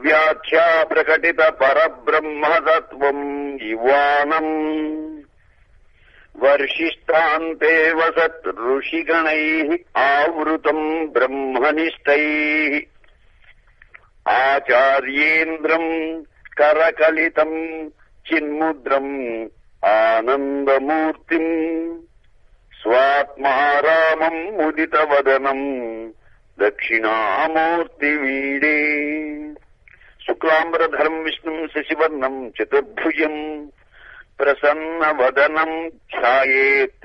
అవ్యాఖ్యా ప్రకటిత పరబ్రహ్మతత్వం యువానం వర్షిష్టాంతే Wasat ఋషిగణైః ఆవృతం బ్రహ్మనిష్టైః ఆచార్యేంద్రం కరకలితం చిన్ముద్రం ఆనందమూర్తిం స్వాత్మారామం ముదితవదనం Dakshinamurthy వీడే శుక్లాంబరధరం విష్ణుం శశివర్ణం చతుర్భుజం ప్రసన్నవదనం ఛాయేత్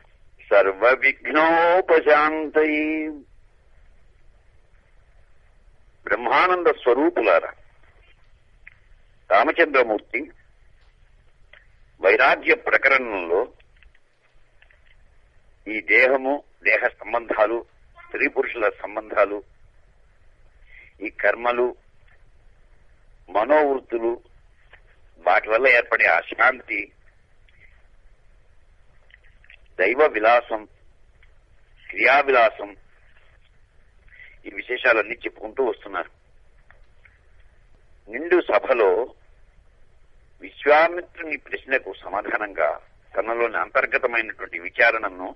సర్వవిఘ్నోపశాంతయే. బ్రహ్మానంద స్వరూపులారా, రామచంద్రమూర్తి వైరాగ్య ప్రకరణంలో ఈ దేహము, దేహ సంబంధాలు, స్త్రీ పురుషుల సంబంధాలు, ఈ కర్మలు, మనోవృత్తులు, వాటి వల్ల ఏర్పడే అశాంతి, దైవ విలాసం, క్రియా విలాసం, ఈ విశేషాలన్నీ చెప్పుకుంటూ వస్తున్నారు. నిండు సభలో విశ్వామిత్రుని ప్రశ్నకు సమాధానంగా తనలోని అంతర్గతమైనటువంటి విచారణను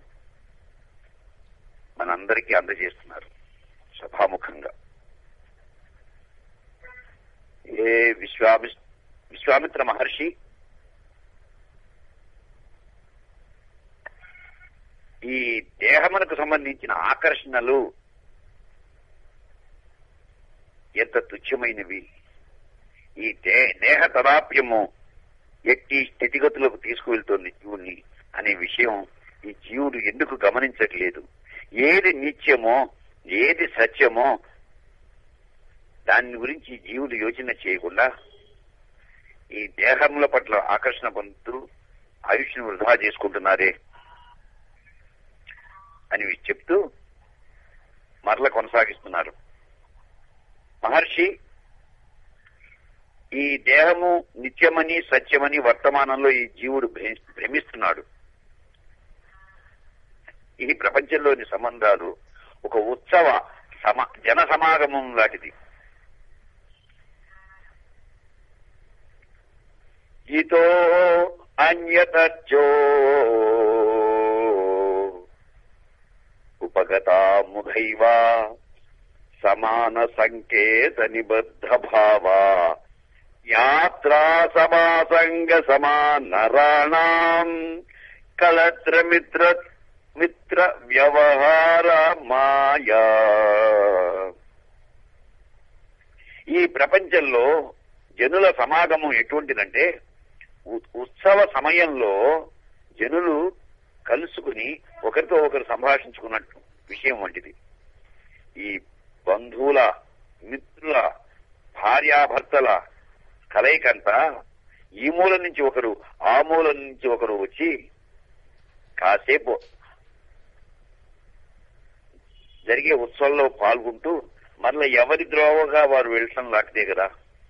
మనందరికీ అందజేస్తున్నారు సభాముఖంగా. విశ్వామిత్ర మహర్షి ఈ దేహమునకు సంబంధించిన ఆకర్షణలు ఎంత తుచ్చమైనవి, ఈ దేహ తదాప్యము ఎట్టి స్థితిగతులకు తీసుకువెళ్తోంది జీవుణ్ణి అనే విషయం ఈ జీవుడు ఎందుకు గమనించట్లేదు? ఏది నిత్యమో, ఏది సత్యమో దాని గురించి జీవుడు యోచన చేయకుండా ఈ దేహముల పట్ల ఆకర్షణ పొందుతూ ఆయుష్ను వృధా చేసుకుంటున్నారే అని చెప్తూ మరల కొనసాగిస్తున్నారు. మహర్షి, ఈ దేహము నిత్యమని సత్యమని వర్తమానంలో ఈ జీవుడు భ్రమిస్తున్నాడు. ఈ ప్రపంచంలోని సంబంధాలు ఒక ఉత్సవ జన సమాగమం లాంటిది. జితో అన్యతర్చో ఉపగతాముఖైవ సమాన సంకేత నిబద్ధ భావా యాత్రా సమాసంగ సమానరాణాం కలత్ర మిత్ర వ్యవహార మాయా. ఈ ప్రపంచంలో జనుల సమాగమం ఎటువంటిదంటే ఉత్సవ సమయంలో జనులు కలుసుకుని ఒకరితో ఒకరు సంభాషించుకున్నట్టు విషయం వంటిది. ఈ బంధువుల, మిత్రుల, భార్యాభర్తల కలయికంతా ఈ మూల నుంచి ఒకరు, ఆ మూల నుంచి ఒకరు వచ్చి కాసేపు జరిగే ఉత్సవంలో పాల్గొంటూ మరలా ఎవరి ద్రోవగా వారు వెళ్ళటం లాంటిదే కదా.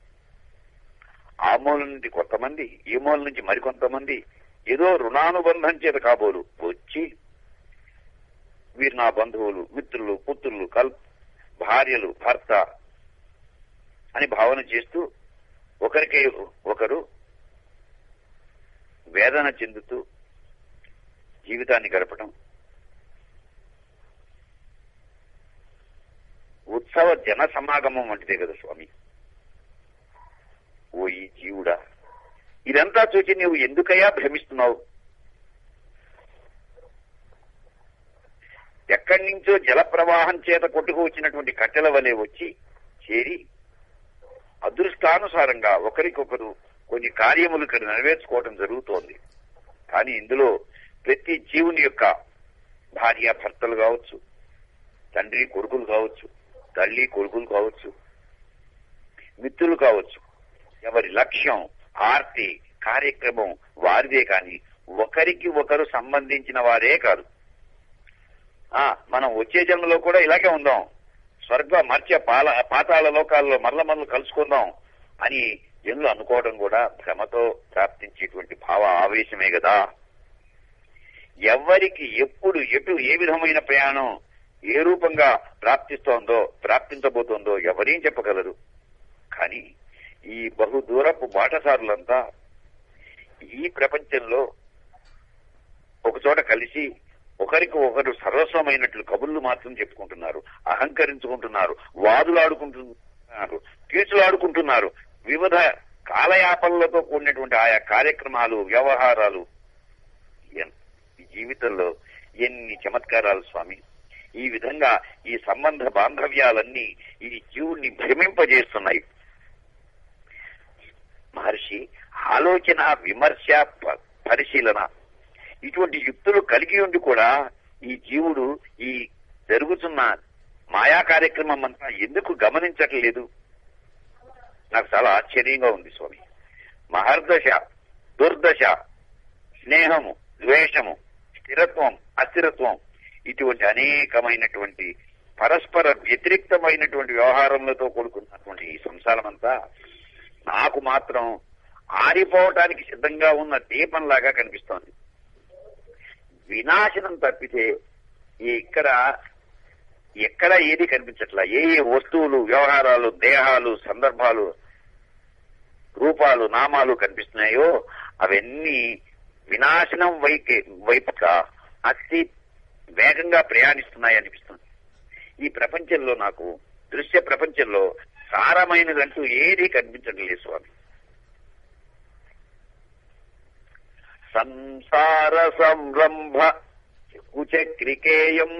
ఆ మూల నుంచి కొంతమంది, ఈ మూల నుంచి మరికొంతమంది ఏదో రుణానుబంధం చేత కాబోలు వచ్చి వీరు నా బంధువులు, మిత్రులు, పుత్రులు, భార్యలు, భర్త అని భావన చేస్తూ ఒకరికే ఒకరు వేదన చెందుతూ జీవితాన్ని గడపడం ఉత్సవ జన సమాగమం వంటిదే కదా స్వామి. ఓ ఈ జీవుడా, ఇదంతా చూచి నువ్వు ఎందుకయ్యా భ్రమిస్తున్నావు? ఎక్కడి నుంచో జల ప్రవాహం చేత కొట్టుకు వచ్చినటువంటి కట్టెల వలె వచ్చి చేరి అదృష్టానుసారంగా ఒకరికొకరు కొన్ని కార్యములు ఇక్కడ నెరవేర్చుకోవటం జరుగుతోంది. కానీ ఇందులో ప్రతి జీవుని యొక్క భార్య భర్తలు కావచ్చు, తండ్రి కొడుకులు కావచ్చు, తల్లి కొడుకులు కావచ్చు, మిత్రులు కావచ్చు, ఎవరి లక్ష్యం, ఆర్తి, కార్యక్రమం వారిదే కానీ ఒకరికి ఒకరు సంబంధించిన వారే కాదు. మనం వచ్చే జన్మలో కూడా ఇలాగే ఉందాం, స్వర్గ మర్త్య పాతాళ లోకాల్లో మరల కలుసుకుందాం అని జనులు అనుకోవడం కూడా భ్రమతో ప్రాప్తించేటువంటి భావ ఆవేశమే కదా. ఎవరికి ఎప్పుడు ఎటు ఏ విధమైన ప్రయాణం ఏ రూపంగా ప్రాప్తిస్తోందో, ప్రాప్తించబోతోందో ఎవరేం చెప్పగలరు. కానీ ఈ బహుదూరపు బాటసారులంతా ఈ ప్రపంచంలో ఒకచోట కలిసి ఒకరికి ఒకరు సర్వస్వమైనట్లు కబుర్లు మాత్రం చెప్పుకుంటున్నారు, అహంకరించుకుంటున్నారు, వాదులాడుకుంటున్నారు, కీచులాడుకుంటున్నారు. వివిధ కాలయాపనలతో కూడినటువంటి ఆయా కార్యక్రమాలు, వ్యవహారాలు. జీవితంలో ఎన్ని చమత్కారాలు స్వామి! ఈ విధంగా ఈ సంబంధ బాంధవ్యాలన్నీ ఈ జీవుణ్ణి భ్రమింపజేస్తున్నాయి. మహర్షి ఆలోచన, విమర్శ, పరిశీలన ఇటువంటి యుక్తులు కలిగి ఉండి కూడా ఈ జీవుడు ఈ జరుగుతున్న మాయా కార్యక్రమం అంతా ఎందుకు గమనించట్లేదు? నాకు చాలా ఆశ్చర్యంగా ఉంది స్వామి. మహర్దశ, దుర్దశ, స్నేహము, ద్వేషము, స్థిరత్వం, అస్థిరత్వం ఇటువంటి అనేకమైనటువంటి పరస్పర వ్యతిరేక్తమైనటువంటి వ్యవహారములతో కూడుకున్నటువంటి ఈ సంసారం అంతా నాకు మాత్రం ఆరిపోవటానికి సిద్ధంగా ఉన్న దీపంలాగా కనిపిస్తోంది. వినాశనం తప్పితే ఎక్కడ ఏది కనిపించట్లా. ఏ ఏ వస్తువులు, వ్యవహారాలు, దేహాలు, సందర్భాలు, రూపాలు, నామాలు కనిపిస్తున్నాయో అవన్నీ వినాశనం వైపుగా అతి వేగంగా ప్రయాణిస్తున్నాయి అనిపిస్తుంది. ఈ ప్రపంచంలో నాకు దృశ్య ప్రపంచంలో సారమైనదంటూ ఏదీ కనిపించడం లేదు స్వామి. సంసార సంరంభ కుచక్రికేయం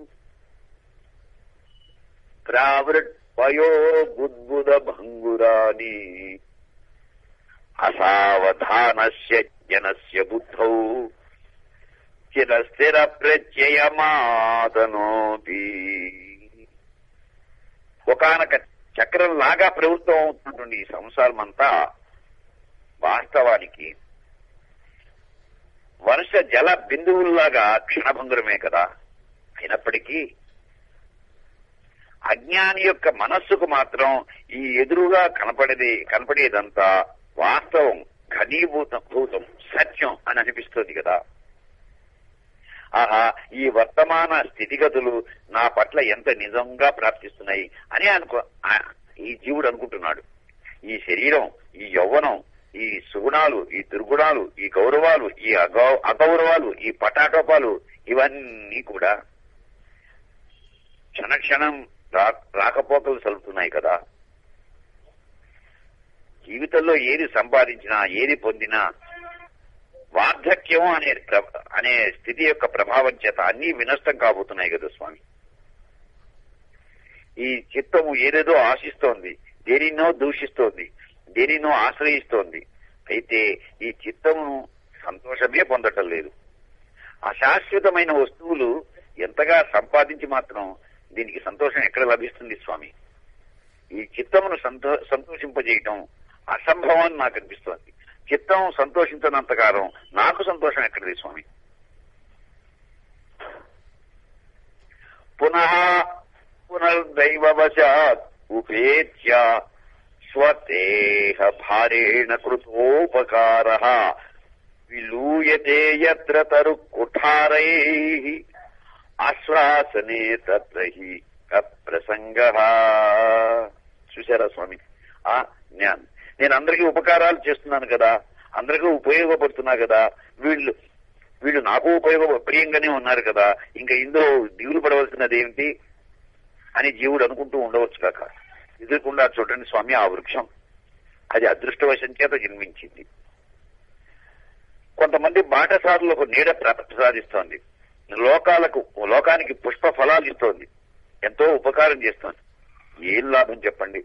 ప్రావృత్పయో బుద్బుద భంగురాని అసావధానస్య జనస్య బుద్ధౌ చిరస్థిర ప్రత్యయమాతనోతి. ఒకానొక చక్రంలాగా ప్రవృత్తం అవుతున్నటువంటి ఈ సంసారం అంతా వాస్తవానికి వర్ష జల బిందువుల్లాగా క్షణభంగురమే కదా. అయినప్పటికీ అజ్ఞాని యొక్క మనస్సుకు మాత్రం ఈ ఎదురుగా కనపడేదంతా వాస్తవం, ఘనీభూతం, సత్యం అని అనిపిస్తుంది కదా. ఆహా, ఈ వర్తమాన స్థితిగతులు నా పట్ల ఎంత నిజంగా ప్రాప్తిస్తున్నాయి అని ఈ జీవుడు అనుకుంటున్నాడు. ఈ శరీరం, ఈ యౌవనం, ఈ సుగుణాలు, ఈ దుర్గుణాలు, ఈ గౌరవాలు, ఈ అగౌరవాలు, ఈ పటాటోపాలు ఇవన్నీ కూడా క్షణక్షణం రాకపోకలు సలుపుతున్నాయి కదా. జీవితంలో ఏది సంపాదించినా, ఏది పొందినా వార్ధక్యం అనే స్థితి యొక్క ప్రభావం చేత అన్నీ వినష్టం కాబోతున్నాయి కదా స్వామి. ఈ చిత్తము ఏదేదో ఆశిస్తోంది, దేనినో దూషిస్తోంది, దేనినో ఆశ్రయిస్తోంది. అయితే ఈ చిత్తమును సంతోషమే పొందటం లేదు. అశాశ్వతమైన వస్తువులు ఎంతగా సంపాదించి మాత్రం దీనికి సంతోషం ఎక్కడ లభిస్తుంది స్వామి? ఈ చిత్తమును సంతోషింపజేయటం అసంభవం అని నాకు అనిపిస్తోంది. చిత్తం సంతోషించినంతకాలం నాకు సంతోషం ఎక్కడిది స్వామి? పునర్దైవవశాత్ ఉపేత్య స్వదేహ భారేణ కృతోపకారః విలూయతే యత్ర తరు కుఠారైః ఆశ్వాసనే తత్ర హి అప్రసంగః. చూశారా స్వామి? నేను అందరికీ ఉపకారాలు చేస్తున్నాను కదా, అందరికీ ఉపయోగపడుతున్నా కదా, వీళ్ళు నాకు ప్రియంగానే ఉన్నారు కదా, ఇంకా ఇందులో దిగులు పడవలసినది ఏమిటి అని జీవుడు అనుకుంటూ ఉండవచ్చు కాక. ఎదుర్కొండా చూడండి స్వామి, ఆ వృక్షం అది అదృష్టవశం చేత జన్మించింది. కొంతమంది బాటసారులకు నీడ ప్రసాదిస్తోంది, లోకానికి పుష్ప ఫలాలు ఇస్తోంది, ఎంతో ఉపకారం చేస్తోంది. ఏం లాభం చెప్పండి?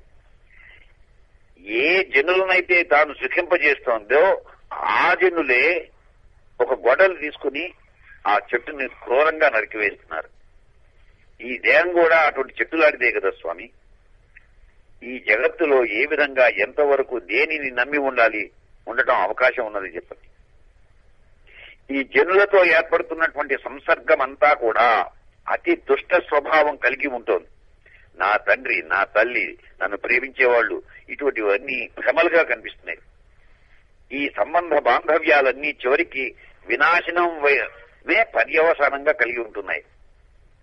ఏ జనులనైతే తాను సుఖింపజేస్తోందో ఆ జనులే ఒక గొడవలు తీసుకుని ఆ చెట్టుని క్రూరంగా నరికివేస్తున్నారు. ఈ దేహం కూడా అటువంటి చెట్టులాంటిదే కదా స్వామి. ఈ జగత్తులో ఏ విధంగా ఎంతవరకు దేనిని నమ్మి ఉండటం అవకాశం ఉన్నది చెప్పండి. ఈ జనులతో ఏర్పడుతున్నటువంటి సంసర్గం అంతా కూడా అతి దుష్ట స్వభావం కలిగి ఉంటుంది. నా తండ్రి, నా తల్లి, నన్ను ప్రేమించేవాళ్లు, ఇటువంటివన్నీ భ్రమలుగా కనిపిస్తున్నాయి. ఈ సంబంధ బాంధవ్యాలన్నీ చివరికి వినాశనం పర్యవసానంగా కలిగి ఉంటున్నాయి.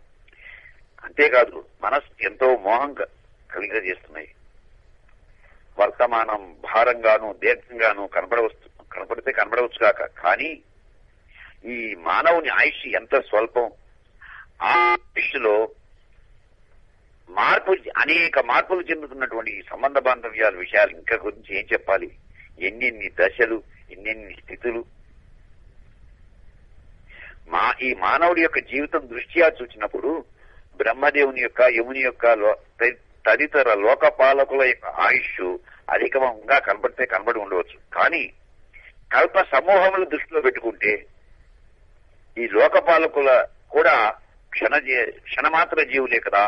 అంతేకాదు మనస్సు ఎంతో మోహం కలిగజేస్తున్నాయి. వర్తమానం భారంగాను దీర్ఘంగాను కనపడితే కనపడవచ్చు కాక, కానీ ఈ మానవుని ఆయుష్ ఎంత స్వల్పం. ఆ ఆయుష్లో అనేక మార్పులు చెందుతున్నటువంటి ఈ సంబంధ బాంధవ్యాల విషయాలు ఇంకా గురించి ఏం చెప్పాలి. ఎన్నెన్ని దశలు, ఎన్నెన్ని స్థితులు. ఈ మానవుడి యొక్క జీవితం దృష్ట్యా చూసినప్పుడు బ్రహ్మదేవుని యొక్క, యముని యొక్క, తదితర లోకపాలకుల యొక్క ఆయుష్ అధికంగా కనబడి ఉండవచ్చు. కానీ కల్ప సమూహముల దృష్టిలో పెట్టుకుంటే ఈ లోకపాలకుల కూడా క్షణమాత్ర జీవులే కదా.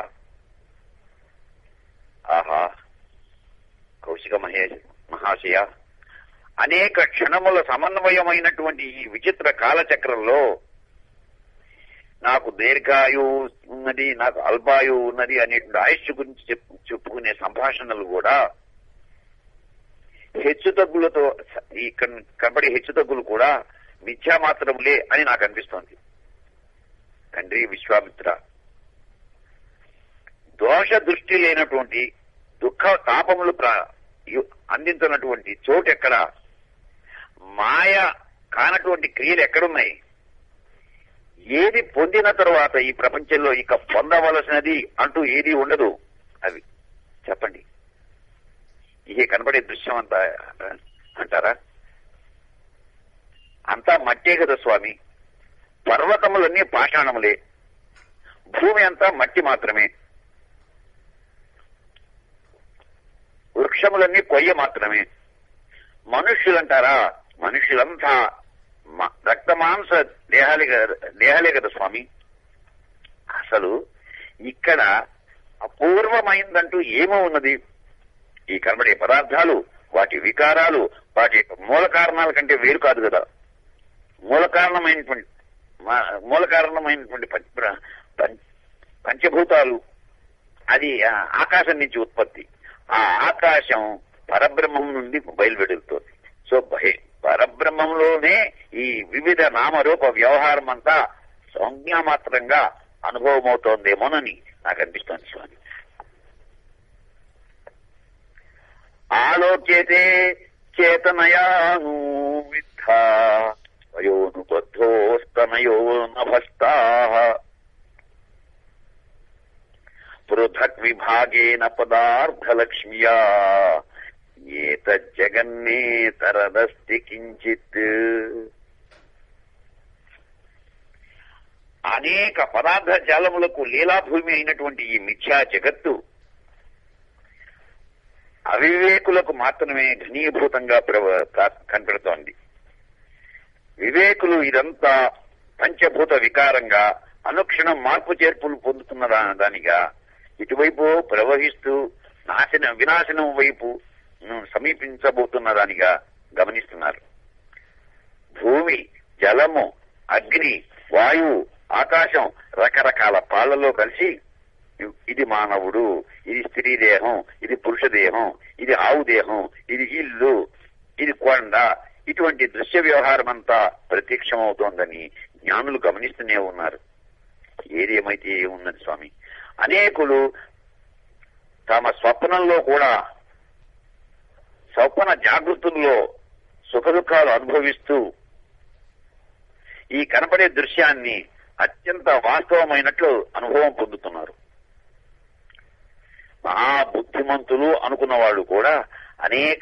ఆహా, కౌశిక మహాశయ, అనేక క్షణముల సమన్వయమైనటువంటి ఈ విచిత్ర కాలచక్రంలో నాకు దీర్ఘాయువు ఉన్నది, నాకు అల్పాయువు ఉన్నది అనేటువంటి ఆయుష్ గురించి చెప్పుకునే సంభాషణలు కూడా హెచ్చుతగ్గులతో, ఇక్కడ కనబడే హెచ్చుతగ్గులు కూడా మిథ్యామాత్రములే అని నాకు అనిపిస్తోంది. తండ్రి విశ్వామిత్ర, దోష దృష్టి లేనటువంటి దుఃఖ తాపములు అందించినటువంటి చోటు ఎక్కడ, మాయ కానటువంటి క్రియలు ఎక్కడున్నాయి, ఏది పొందిన తరువాత ఈ ప్రపంచంలో ఇక పొందవలసినది అంటూ ఏది ఉండదు, అవి చెప్పండి. ఇదే కనబడే దృశ్యం అంతా అంటారా? అంతా మట్టే కదా స్వామి. పర్వతములన్నీ పాషాణములే, భూమి అంతా మట్టి మాత్రమే, వృక్షములన్నీ కొయ్య మాత్రమే. మనుష్యులంటారా? మనుష్యులంతా రక్తమాంస దేహాలే కదా స్వామి. అసలు ఇక్కడ అపూర్వమైందంటూ ఏమో ఉన్నది. ఈ కనబడే పదార్థాలు, వాటి వికారాలు, వాటి మూల కారణాల కంటే వేరు కాదు కదా. మూల కారణమైనటువంటి పంచభూతాలు, అది ఆకాశం నుంచి ఉత్పత్తి. ఆ ఆకాశం పరబ్రహ్మం నుండి బయలువెడుతుంది. సో పరబ్రహ్మంలోనే ఈ వివిధ నామరూప వ్యవహారం అంతా సంజ్ఞామాత్రంగా అనుభవం అవుతోందేమోనని నాకు అనిపిస్తోంది స్వామి. ఆలోచ్యతే చేతనయాను విద్ధా వయోనుబద్ధోస్తనయో నభస్తా పృథక్ విభాగేన పదార్థలక్ష్మ్యా ఏతజ్జగన్నేతరదస్తి కించిత్. అనేక పదార్థ జాలములకు లీలాభూమి అయినటువంటి ఈ మిథ్యా జగత్తు అవివేకులకు మాత్రమే ఘనీభూతంగా కనపడుతోంది. వివేకులు ఇదంతా పంచభూత వికారంగా అనుక్షణం మార్పు చేర్పులు పొందుతున్న దానిగా ఇటువైపు ప్రవహిస్తూ వినాశనం వైపు సమీపించబోతున్న దానిగా గమనిస్తున్నారు. భూమి, జలము, అగ్ని, వాయువు, ఆకాశం రకరకాల పాళ్లలో కలిసి ఇది మానవుడు, ఇది స్త్రీ దేహం, ఇది పురుష దేహం, ఇది ఆవు దేహం, ఇది ఇల్లు, ఇది కొండ, ఇటువంటి దృశ్య వ్యవహారం అంతా ప్రత్యక్షమవుతోందని జ్ఞానులు గమనిస్తూనే ఉన్నారు. ఏదేమైతే ఏమున్నది స్వామి, అనేకులు తమ స్వప్నంలో కూడా, స్వప్న జాగృతుల్లో సుఖ దుఃఖాలు అనుభవిస్తూ ఈ కనపడే దృశ్యాన్ని అత్యంత వాస్తవమైనట్లు అనుభవం పొందుతున్నారు. మహాబుద్ధిమంతులు అనుకున్న వాళ్ళు కూడా అనేక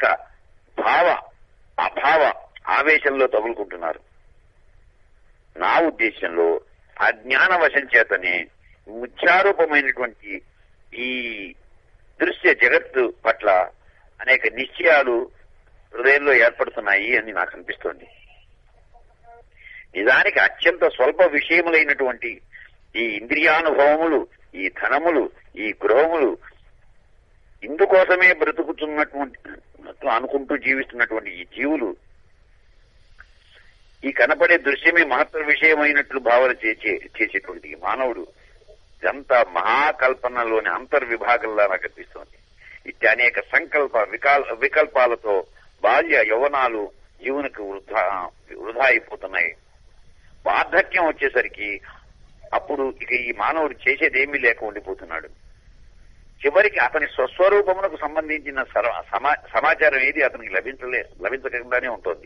అభావ ఆవేశంలో తగులుకుంటున్నారు. నా ఉద్దేశంలో అజ్ఞాన వశం చేతనే ముఖ్యారూపమైనటువంటి ఈ దృశ్య జగత్తు పట్ల అనేక నిశ్చయాలు హృదయంలో ఏర్పడుతున్నాయి అని నాకు అనిపిస్తోంది. నిజానికి అత్యంత స్వల్ప విషయములైనటువంటి ఈ ఇంద్రియానుభవములు, ఈ ధనములు, ఈ గృహములు ఇందుకోసమే బ్రతుకుతున్నటువంటి అనుకుంటూ జీవిస్తున్నటువంటి ఈ జీవులు ఈ కనపడే దృశ్యమే మహత్తర విషయమైనట్లు భావన చేసేటువంటి మానవుడు ఇదంతా మహాకల్పనలోని అంతర్విభాగంలా నాకు అనిపిస్తోంది. ఇట్టి అనేక సంకల్ప వికల్పాలతో బాల్య యౌవనాలు జీవునికి వృధా అయిపోతున్నాయి. వార్ధక్యం వచ్చేసరికి అప్పుడు ఇక ఈ మానవుడు చేసేదేమీ లేక ఉండిపోతున్నాడు. చివరికి అతని స్వస్వరూపమునకు సంబంధించిన సమాచారం ఏది అతనికి లభించకుండానే ఉంటుంది.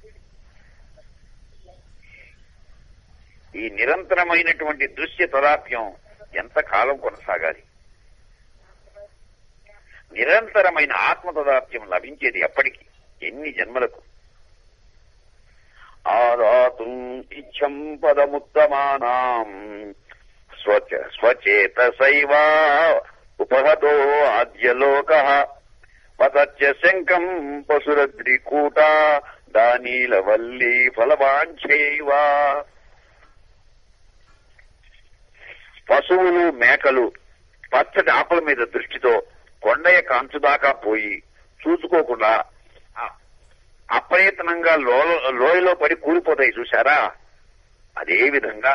ఈ నిరంతరమైనటువంటి దృశ్య తదాప్యం ఎంతకాలం కొనసాగాలి? నిరంతరమైన ఆత్మ తదాప్యం లభించేది ఎప్పటికి, ఎన్ని జన్మలకు? ఆదాతుం ఇచ్చం పదముత్తమానాం స్వచేతసైవ ఉపహతో ఆద్యలోకః పతచ్చ శంకం పశురద్రికూట దానీలవల్లీ ఫలవాంఛైవ. పశువులు మేకలు పచ్చటి ఆకుల మీద దృష్టితో కొండయ కాంచుదాకా పోయి చూసుకోకుండా అప్రయత్నంగా లోయలో పడి కూలిపోతాయి చూశారా? అదే విధంగా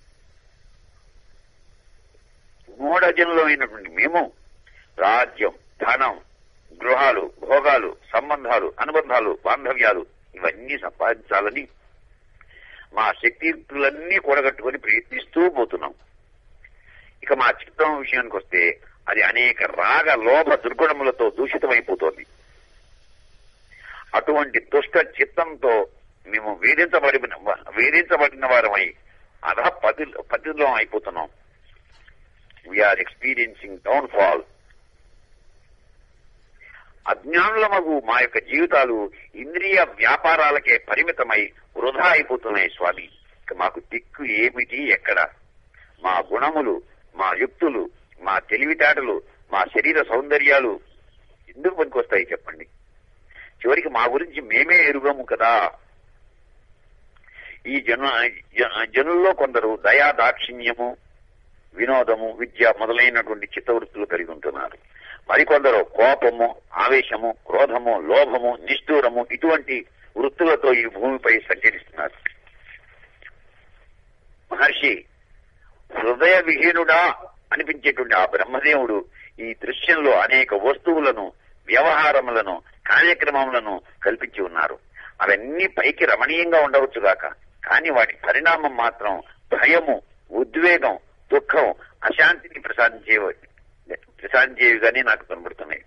మూఢజనులో అయినటువంటి మేము రాజ్యం, ధనం, గృహాలు, భోగాలు, సంబంధాలు, అనుబంధాలు, బాంధవ్యాలు ఇవన్నీ సంపాదించాలని మా శక్తియుక్తులన్నీ కూడగట్టుకుని ప్రయత్నిస్తూ పోతున్నాం. ఇక మా చిత్తం విషయానికి వస్తే అది అనేక రాగ లోభ దుర్గుణములతో దూషితమైపోతోంది. అటువంటి దుష్ట చిత్తంతో మేము వేధించబడిన వారమై పతిలో అయిపోతున్నాం. We're experiencing downfall. అజ్ఞానులమగు మా యొక్క జీవితాలు ఇంద్రియ వ్యాపారాలకే పరిమితమై వృధా అయిపోతున్నాయి స్వామి. ఇక మాకు దిక్కు ఏమిటి, ఎక్కడ? మా గుణములు, మా యుక్తులు, మా తెలివితేటలు, మా శరీర సౌందర్యాలు ఎందుకు పనికొస్తాయి చెప్పండి? చివరికి మా గురించి మేమే ఎరుగము కదా. ఈ జనుల్లో కొందరు దయా దాక్షిణ్యము, వినోదము, విద్య మొదలైనటువంటి చిత్తవృత్తులు కలిగి ఉంటున్నారు. మరికొందరు కోపము, ఆవేశము, క్రోధము, లోభము, నిష్ఠూరము ఇటువంటి వృత్తులతో ఈ భూమిపై సంచరిస్తున్నారు. మహర్షి, హృదయ విహీనుడా అనిపించేటువంటి ఆ బ్రహ్మదేవుడు ఈ దృశ్యంలో అనేక వస్తువులను, వ్యవహారములను, కార్యక్రమములను కల్పించి ఉన్నారు. అవన్నీ పైకి రమణీయంగా ఉండవచ్చుగాక, కానీ వాటి పరిణామం మాత్రం భయము, ఉద్వేగం, దుఃఖం, అశాంతిని ప్రసాదించేవిగానే నాకు కనబడుతున్నాయి.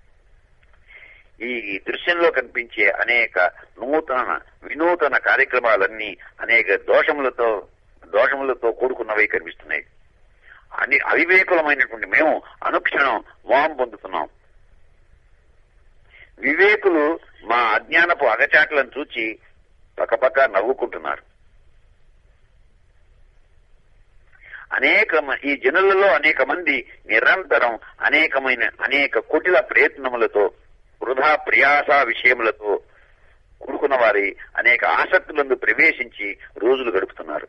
ఈ దృశ్యంలో కనిపించే అనేక వినూతన కార్యక్రమాలన్నీ అనేక దోషములతో కూడుకున్నవై కనిపిస్తున్నాయి. అవివేకులమైనటువంటి మేము అనుక్షణం మోహం పొందుతున్నాం. వివేకులు మా అజ్ఞానపు అగచాట్లను చూచి పక్కపక్క నవ్వుకుంటున్నారు. ఈ జనులలో అనేక మంది నిరంతరం అనేక కుటిల ప్రయత్నములతో, వృధా ప్రయాస విషయములతో కూడుకున్న వారి అనేక ఆసక్తులందు ప్రవేశించి రోజులు గడుపుతున్నారు.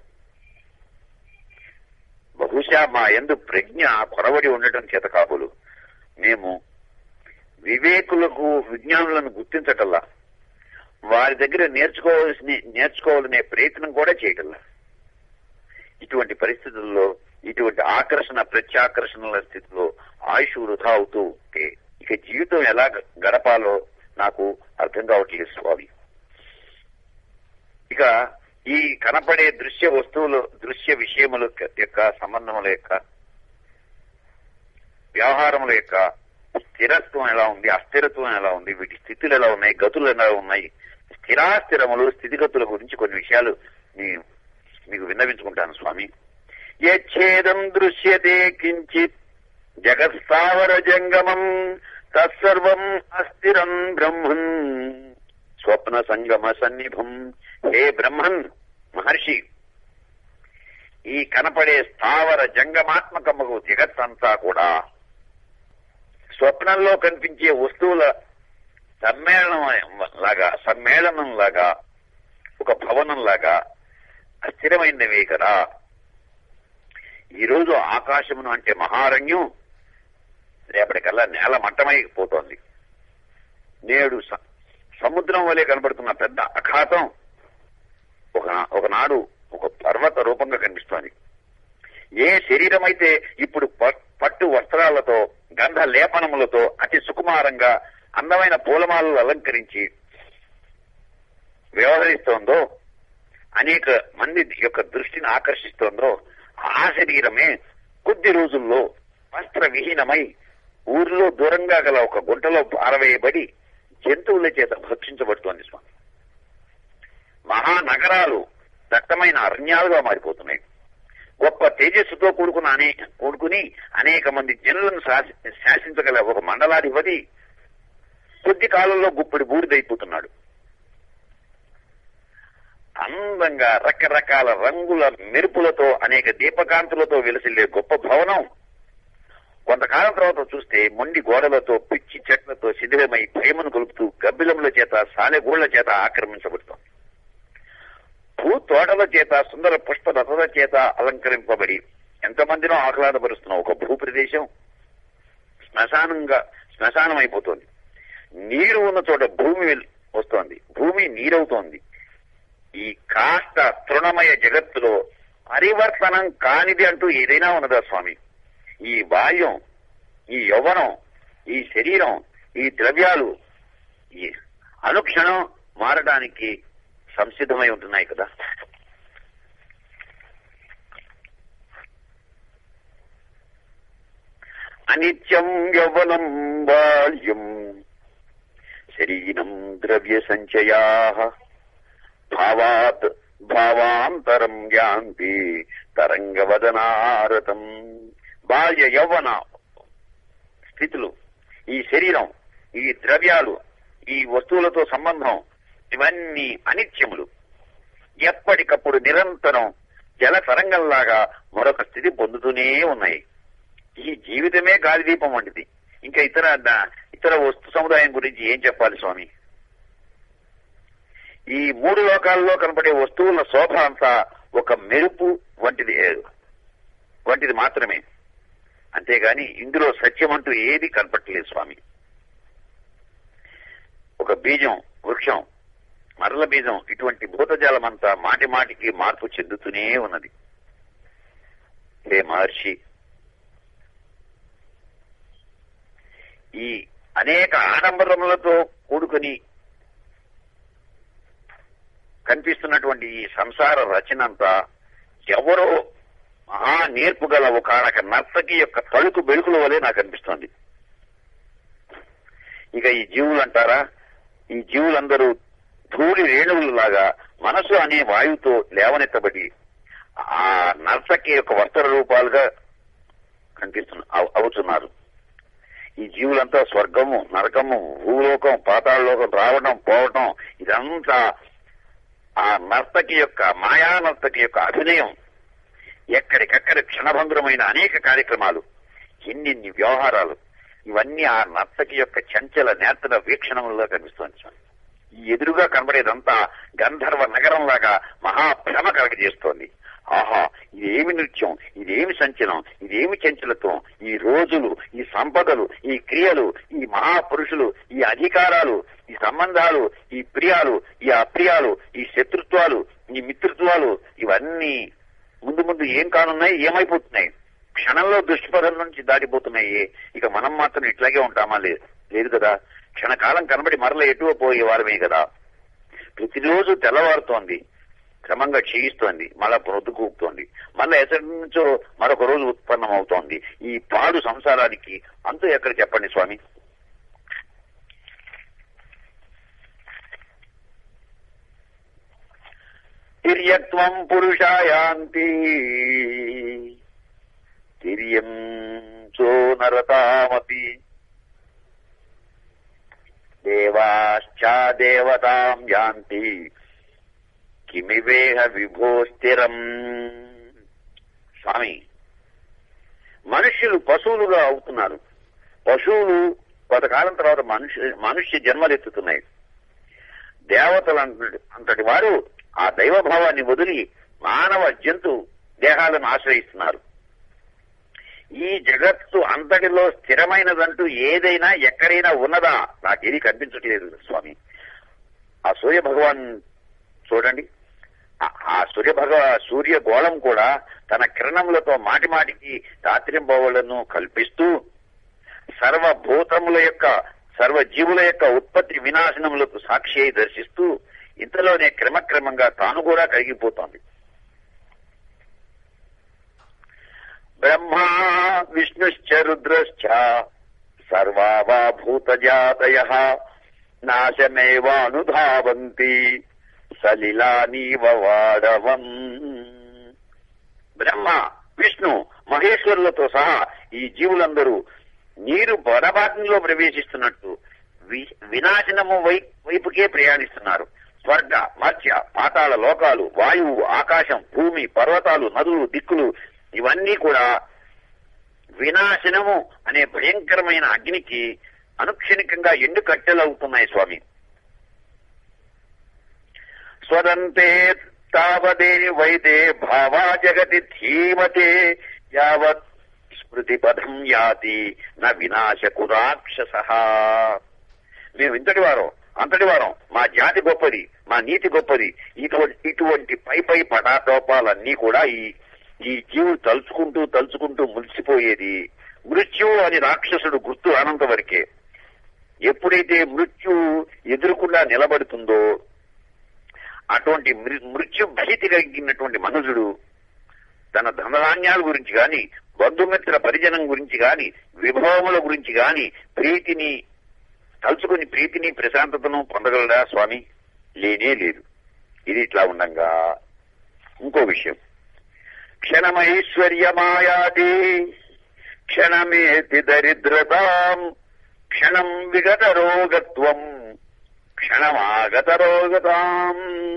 బహుశా మా యందు ప్రజ్ఞ కొరవడి ఉండటం చేత కాబోలు మేము వివేకులకు, విజ్ఞానులను గుర్తించటల్లా, వారి దగ్గర నేర్చుకోవాలనే ప్రయత్నం కూడా చేయటల్లా. ఇటువంటి పరిస్థితుల్లో, ఇటువంటి ఆకర్షణ ప్రత్యాకర్షణల స్థితిలో ఆయుష్ వృధా అవుతూ ఉంటే ఇక జీవితం ఎలా గడపాలో నాకు అర్థం కావట్లేదు స్వామి. ఇక ఈ కనపడే దృశ్య వస్తువులు, దృశ్య విషయముల యొక్క సంబంధముల యొక్క వ్యవహారముల యొక్క స్థిరత్వం ఎలా ఉంది, అస్థిరత్వం ఎలా ఉంది, వీటి స్థితులు ఎలా ఉన్నాయి, గతులు ఎలా ఉన్నాయి, స్థిరాస్థిరములు, స్థితిగతుల గురించి కొన్ని విషయాలు మీకు విన్నవించుకుంటాను స్వామి. యచ్ఛేదం దృశ్యతే కించిత్ జగత్స్థావర జంగమం తత్సర్వం అస్థిరం బ్రహ్మన్ స్వప్న సంగమ సన్నిభం. హే బ్రహ్మన్, మహర్షి, ఈ కనపడే స్థావర జంగమాత్మకము జగత్తంతా కూడా స్వప్నంలో కనిపించే వస్తువుల సమ్మేళనం లాగా ఒక భవనం లాగా అస్థిరమైనవే కదా. ఈరోజు ఆకాశమును అంటే మహారణ్యం రేపటికల్లా నేల మట్టమైపోతోంది. నేడు సముద్రం వలె కనబడుతున్న పెద్ద అఖాతం ఒకనాడు ఒక పర్వత రూపంగా కనిపిస్తోంది. ఏ శరీరం అయితే ఇప్పుడు పట్టు వస్త్రాలతో, గంధ లేపనములతో అతి సుకుమారంగా అందమైన పూలమాలలు అలంకరించి వ్యవహరిస్తోందో, అనేక మంది యొక్క దృష్టిని ఆకర్షిస్తోందో, ఆ శరీరమే కొద్ది రోజుల్లో వస్త్ర విహీనమై ఊరిలో దూరంగా గల ఒక గుంటలో పారవేయబడి జంతువుల చేత భక్షించబడుతోంది స్వామి. మహానగరాలు దట్టమైన అరణ్యాలుగా మారిపోతున్నాయి. గొప్ప తేజస్సుతో కూడుకుని అనేక మంది జనులను శాసించగల ఒక మండలాధిపతి కొద్ది కాలంలో గుప్పిడి బూడిదైపోతున్నాడు. అందంగా రకరకాల రంగుల మెరుపులతో అనేక దీపకాంతులతో వెలసిల్లే గొప్ప భవనం కొంతకాలం తర్వాత చూస్తే మొండి గోడలతో పిచ్చి చెట్లతో శిథిలమై భయమును కొలుపుతూ గబ్బిలముల చేత సాలెగూళ్ల చేత ఆక్రమించబడుతోంది. భూతోటల చేత సుందర పుష్పలతల చేత అలంకరింపబడి ఎంతమందినో ఆహ్లాదపరుస్తున్న ఒక భూప్రదేశం శ్మశానమైపోతోంది. నీరు ఉన్న చోట భూమి వస్తోంది, భూమి నీరవుతోంది. ఈ కాస్త తృణమయ జగత్తులో పరివర్తనం కానిది అంటూ ఏదైనా ఉన్నదా స్వామి? ఈ బాల్యం, ఈ యవ్వనం, ఈ శరీరం, ఈ ద్రవ్యాలు ఈ అనుక్షణం మారడానికి సంసిద్ధమై ఉంటున్నాయి కదా. అనిత్యం యవ్వనం బాల్యం శరీరం ద్రవ్య సంచయా భావాత్ భావాంతరం యాంతి తరంగవదనారతం. బాల్య యవ్వన స్థితులు, ఈ శరీరం, ఈ ద్రవ్యాలు, ఈ వస్తువులతో సంబంధం, ఇవన్నీ అనిత్యములు. ఎప్పటికప్పుడు నిరంతరం జల తరంగంలాగా మరొక స్థితి పొందుతూనే ఉన్నాయి. ఈ జీవితమే గాలిదీపం వంటిది. ఇంకా ఇతర వస్తు సముదాయం గురించి ఏం చెప్పాలి స్వామి? ఈ మూడు లోకాల్లో కనపడే వస్తువుల శోభ అంతా ఒక మెరుపు వంటిది మాత్రమే. అంతేగాని ఇందులో సత్యం అంటూ ఏది కనపట్టలేదు స్వామి. ఒక బీజం, వృక్షం, మరల బీజం, ఇటువంటి భూతజాలమంతా మాటి మాటికి మార్పు చెందుతూనే ఉన్నది. హే మహర్షి, ఈ అనేక ఆడంబరములతో కూడుకుని కనిపిస్తున్నటువంటి ఈ సంసార రచనంతా ఎవరో మహా నేర్పుగల ఒకనొక నర్తకి యొక్క తలుకు బెలుకుల వలె నాకు అనిపిస్తోంది. ఇక ఈ జీవులు అంటారా, ఈ జీవులందరూ ధూళి రేణువులలాగా మనసు అనే వాయువుతో లేవనెత్తబడి ఆ నర్తకి యొక్క వస్త్ర రూపాలుగా అవుతున్నారు. ఈ జీవులంతా స్వర్గము, నరకము, భూలోకం, పాతాళలోకం రావడం పోవటం, ఇదంతా ఆ నర్తకి యొక్క మాయా నర్తకి యొక్క అభినయం. ఎక్కడికక్కడ క్షణభంగురమైన అనేక కార్యక్రమాలు, ఎన్ని వ్యవహారాలు, ఇవన్నీ ఆ నర్తకి యొక్క చంచల నేత్ర వీక్షణంలో కనిపిస్తోంది. ఈ ఎదురుగా కనబడేదంతా గంధర్వ నగరంలాగా మహాభ్రమ కలగజేస్తోంది. ఆహా, ఇదేమి నృత్యం, ఇదేమి సంచలం, ఇదేమి చంచలత్వం, ఈ రోజులు, ఈ సంపదలు, ఈ క్రియలు, ఈ మహాపురుషులు, ఈ అధికారాలు, ఈ సంబంధాలు, ఈ ప్రియాలు, ఈ అప్రియాలు, ఈ శత్రుత్వాలు, ఈ మిత్రుత్వాలు, ఇవన్నీ ముందు ముందు ఏం కానున్నాయి, ఏమైపోతున్నాయి? క్షణంలో దుష్పథం నుంచి దాటిపోతున్నాయి. ఇక మనం మాత్రం ఇట్లాగే ఉంటామా? లేదు కదా. క్షణకాలం కనబడి మరల ఎటువ పోయే వారమే కదా. ప్రతిరోజు తెల్లవారుతోంది, క్రమంగా క్షీణిస్తోంది, మళ్ళా పొద్దుకూపుతోంది, మళ్ళా ఎక్కడి నుంచో మరొక రోజు ఉత్పన్నం అవుతోంది. ఈ పాడు సంసారానికి అంతు ఎక్కడ చెప్పండి స్వామి? తిర్యత్వం పురుషాయాంతి తిర్యం చో నరతామపి దేవాశ్చా దేవతాం యాంతి కిమివేహ విభోస్థిరం. స్వామి, మనుష్యులు పశువులుగా అవుతున్నారు. పశువులు కొంతకాలం తర్వాత మనుష్య జన్మలెత్తుతున్నాయి. దేవతలంతటి వారు ఆ దైవభావాన్ని వదిలి మానవ జంతు దేహాలను ఆశ్రయిస్తున్నారు. ఈ జగత్తు అంతటిలో స్థిరమైనదంటూ ఏదైనా ఎక్కడైనా ఉన్నదా? నాకేది కనిపించట్లేదు స్వామి. ఆ సూర్య భగవాన్ చూడండి, ఆ సూర్య గోళం కూడా తన కిరణములతో మాటి మాటికి రాత్రింబవళ్లను కల్పిస్తూ సర్వభూతముల యొక్క, సర్వజీవుల యొక్క ఉత్పత్తి వినాశనములకు సాక్షి అయి దర్శిస్తూ ఇంతలోనే క్రమక్రమంగా తాను కూడా కరిగిపోతోంది. బ్రహ్మా విష్ణుశ్చ రుద్రశ్చ సర్వావా భూతజాతయః నాశమేవానుధావంతి సలిలానీవ వాడవం. బ్రహ్మ, విష్ణు, మహేశ్వరులతో సహా ఈ జీవులందరూ నీరు పొరపాటులో ప్రవేశిస్తున్నట్టు వినాశనము వైపుకే ప్రయాణిస్తున్నారు. స్వర్గ, మత్స్య, పాతాళ లోకాలు, వాయువు, ఆకాశం, భూమి, పర్వతాలు, నదులు, దిక్కులు ఇవన్నీ కూడా వినాశనము అనే భయంకరమైన అగ్నికి అనుక్షణికంగా ఎండు కట్టెలవుతున్నాయి స్వామి. స్వదంతే తావదే వైదే భావా జగతి ధీమతే యావత్ స్మృతి పథం యాతి న వినాశకు రాక్షస. మేము ఇంతటి వారం అంతటి వారం, మా జాతి గొప్పది, మా నీతి గొప్పది, ఇటువంటి పై పటాటోపాలన్నీ కూడా ఈ జీవుడు తలుచుకుంటూ మురిసిపోయేది. మృత్యు అని రాక్షసుడు గుర్తు అనంత వరకే. ఎప్పుడైతే మృత్యు ఎదురుకుండా నిలబడుతుందో అటువంటి మృత్యు భీతి కలిగినటువంటి మనుషుడు తన ధనధాన్యాల గురించి గాని, బంధుమిత్ర పరిజనం గురించి గాని, విభవముల గురించి గాని తలుచుకుని ప్రీతిని ప్రశాంతతను పొందగలడా స్వామి? లేనే లేదు. ఇది ఇట్లా ఉండంగా ఇంకో విషయం, క్షణమైశ్వర్యమాయాతి క్షణమేతి దరిద్రతాం క్షణం విగత రోగత్వం క్షణమాగత రోగతాం.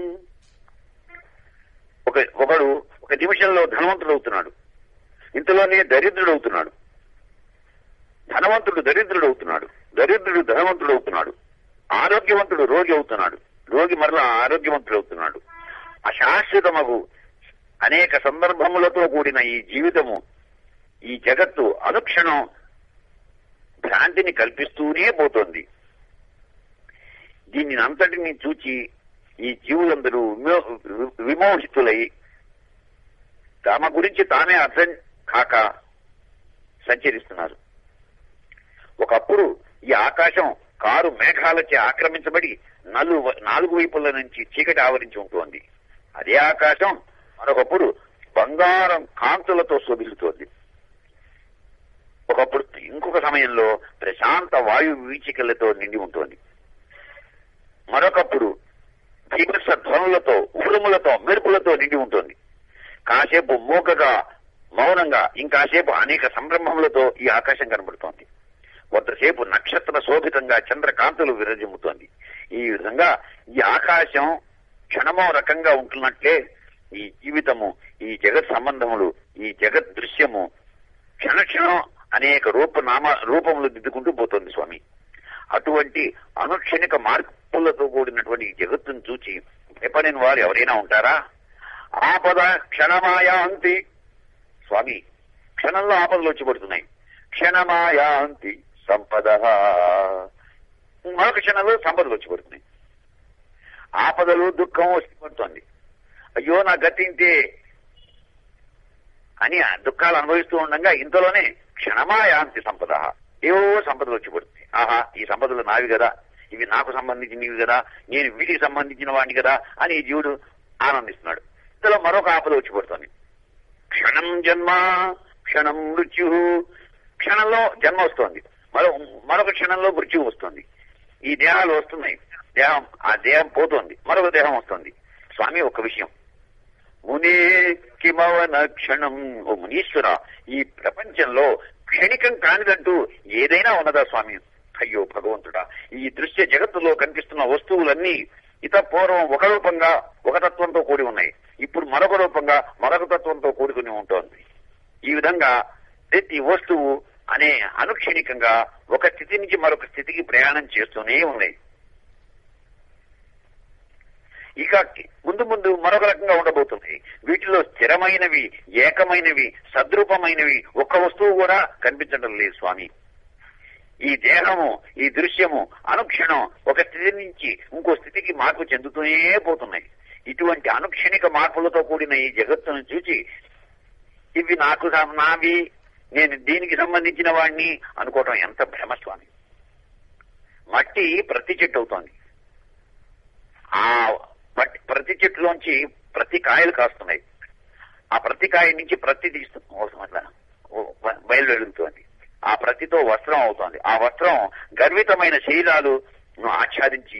ఒకడు ఒక నిమిషంలో ధనవంతుడవుతున్నాడు, ఇంతలోనే దరిద్రుడవుతున్నాడు. ధనవంతుడు దరిద్రుడవుతున్నాడు, దరిద్రుడు ధనవంతుడవుతున్నాడు. ఆరోగ్యవంతుడు రోగి అవుతున్నాడు, రోగి మరలా ఆరోగ్యవంతుడవుతున్నాడు. అశాశ్వతమగు అనేక సందర్భములతో కూడిన ఈ జీవితము, ఈ జగత్తు అనుక్షణం భ్రాంతిని కల్పిస్తూనే పోతోంది. దీనిని అంతటిని చూచి ఈ జీవులందరూ విమోహితులై తమ గురించి తామే అర్థం కాక సంచరిస్తున్నారు. ఒకప్పుడు ఈ ఆకాశం కారు మేఘాలచే ఆక్రమించబడి నాలుగు వైపుల నుంచి చీకటి ఆవరించి ఉంటోంది. అదే ఆకాశం మరొకప్పుడు బంగారం కాంతులతో శోభిల్లుతోంది. ఒకప్పుడు ఇంకొక సమయంలో ప్రశాంత వాయు వీచికలతో నిండి ఉంటుంది. మరొకప్పుడు భీభత్స ధ్వనులతో, ఉరుములతో, మెరుపులతో నిండి ఉంటుంది. కాసేపు మూకగా మౌనంగా, ఇంకాసేపు అనేక సంరంభములతో ఈ ఆకాశం కనబడుతోంది. కొంతసేపు నక్షత్ర శోభితంగా చంద్రకాంతులు విరజిమ్ముతోంది. ఈ విధంగా ఈ ఆకాశం క్షణమో రకంగా ఉంటున్నట్లే ఈ జీవితము, ఈ జగత్ సంబంధములు, ఈ జగత్ దృశ్యము క్షణక్షణం అనేక రూపములు దిద్దుకుంటూ పోతుంది స్వామి. అటువంటి అనుక్షణిక మార్పులతో కూడినటువంటి ఈ జగత్తును చూచి భయపడిన వారు ఎవరైనా ఉంటారా? ఆపద క్షణమాయాంతి స్వామి, క్షణంలో ఆపదలు వచ్చి పడుతున్నాయి. క్షణమాయాంతి సంపద, మరొక క్షణంలో సంపదలు వచ్చి పడుతున్నాయి. ఆపదలు దుఃఖం వచ్చి పడుతోంది. అయ్యో నా గతి ఇంతే అని దుఃఖాలు అనుభవిస్తూ ఉండగా ఇంతలోనే క్షణమాయాంతి సంపద, ఏవో సంపదలు వచ్చి పడుతుంది. ఆహా, ఈ సంపదలు నావి కదా, ఇవి నాకు సంబంధించినవి కదా, నేను వీటికి సంబంధించిన వాడిని కదా అని ఈ జీవుడు ఆనందిస్తున్నాడు. ఇంతలో మరొక ఆపద వచ్చి పడుతుంది. క్షణం జన్మ క్షణం మృత్యు, క్షణంలో జన్మ వస్తోంది, మరొక క్షణంలో మృత్యువు వస్తుంది. ఈ దేహాలు వస్తున్నాయి, ఆ దేహం పోతోంది, మరొక దేహం వస్తుంది. స్వామి ఒక విషయం, మునే కిమవన క్షణం, ఓ మునీశ్వర, ఈ ప్రపంచంలో క్షణికం కానిదంటూ ఏదైనా ఉన్నదా స్వామి? అయ్యో భగవంతుడా, ఈ దృశ్య జగత్తులో కనిపిస్తున్న వస్తువులన్నీ పూర్వం ఒక రూపంగా ఒక తత్వంతో కూడి ఉన్నాయి, ఇప్పుడు మరొక రూపంగా మరొక తత్వంతో కూడుకుని ఉంటుంది. ఈ విధంగా ప్రతి వస్తువు అనే అనుక్షణికంగా ఒక స్థితి నుంచి మరొక స్థితికి ప్రయాణం చేస్తూనే ఉన్నాయి. ఇక ముందు ముందు మరొక రకంగా ఉండబోతున్నాయి. వీటిలో స్థిరమైనవి, ఏకమైనవి, సద్రూపమైనవి ఒక్క వస్తువు కూడా కనిపించడం లేదు స్వామి. ఈ దేహము, ఈ దృశ్యము అనుక్షణం ఒక స్థితి నుంచి ఇంకో స్థితికి మార్పు చెందుతూనే పోతున్నాయి. ఇటువంటి అనుక్షణిక మార్పులతో కూడిన ఈ జగత్తును చూచి ఇవి నాకు నావి, నేను దీనికి సంబంధించిన వాడిని అనుకోవటం ఎంత భ్రమ స్వామి. మట్టి ప్రతి చెట్టు అవుతోంది, ఆ ప్రతి చెట్టులోంచి ప్రతి కాయలు కాస్తున్నాయి, ఆ ప్రతి కాయ నుంచి ప్రతి బయలు వెలుగుతోంది. ఆ ప్రతితో వస్త్రం అవుతోంది. ఆ వస్త్రం గర్వితమైన శరీరాలు ఆచ్ఛాదించి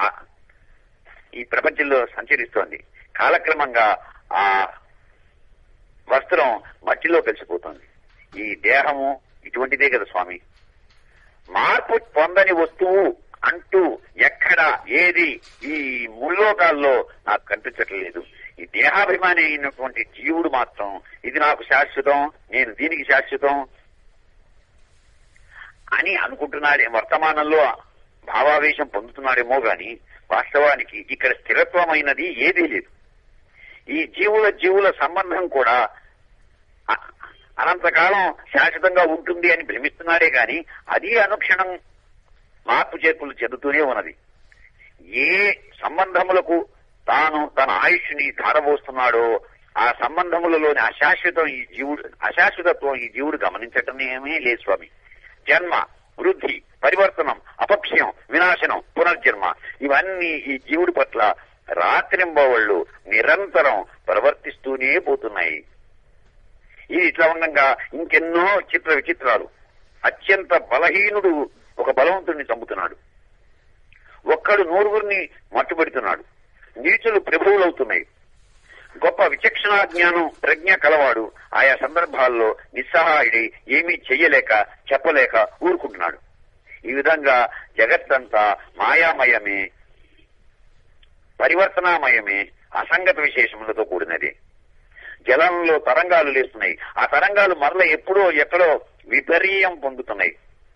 ఈ ప్రపంచంలో సంచరిస్తోంది. కాలక్రమంగా ఆ వస్త్రం మట్టిలో కలిసిపోతుంది. ఈ దేహము ఇటువంటిదే కదా స్వామి. మార్పు పొందని వస్తువు అంటూ ఎక్కడ ఏది ఈ ముల్లోకాల్లో నాకు కనిపించట్లేదు. ఈ దేహాభిమాని అయినటువంటి జీవుడు మాత్రం ఇది నాకు శాశ్వతం, నేను దీనికి శాశ్వతం అని అనుకుంటున్నాడే. వర్తమానంలో భావావేశం పొందుతున్నాడేమో గాని వాస్తవానికి ఇక్కడ స్థిరత్వమైనది ఏదీ లేదు. ఈ జీవుల సంబంధం కూడా అనంతకాలం శాశ్వతంగా ఉంటుంది అని భ్రమిస్తున్నాడే గాని అది అనుక్షణం మార్పు చేర్పులు చెందుతూనే ఉన్నది. ఏ సంబంధములకు తాను తన ఆయుష్ని ధారబోస్తున్నాడో ఆ సంబంధములలోని అశాశ్వతత్వం ఈ జీవుడు గమనించటమేమీ లేదు స్వామి. జన్మ, వృద్ధి, పరివర్తనం, అపక్షయం, వినాశనం, పునర్జన్మ ఇవన్నీ ఈ జీవుడి పట్ల రాత్రింబవళ్ళు నిరంతరం ప్రవర్తిస్తూనే పోతున్నాయి. ఇది ఇట్లా ఉండగా ఇంకెన్నో చిత్ర విచిత్రాలు. అత్యంత బలహీనుడు ఒక బలవంతుడిని చంపుతున్నాడు. ఒక్కడు నూరుగురిని మట్టుబెడుతున్నాడు. నీచులు ప్రభువులవుతున్నాయి. గొప్ప విచక్షణా జ్ఞానం ప్రజ్ఞ కలవాడు ఆయా సందర్భాల్లో నిస్సహాయుడి ఏమీ చెయ్యలేక చెప్పలేక ఊరుకుంటున్నాడు. ఈ విధంగా జగత్తంతా మాయామయమే, పరివర్తనామయమే, అసంగత విశేషములతో కూడినది. జలంలో తరంగాలు లేస్తున్నాయి. ఆ తరంగాలు మరల ఎప్పుడో ఎక్కడో విపర్యం పొందుతున్నాయి.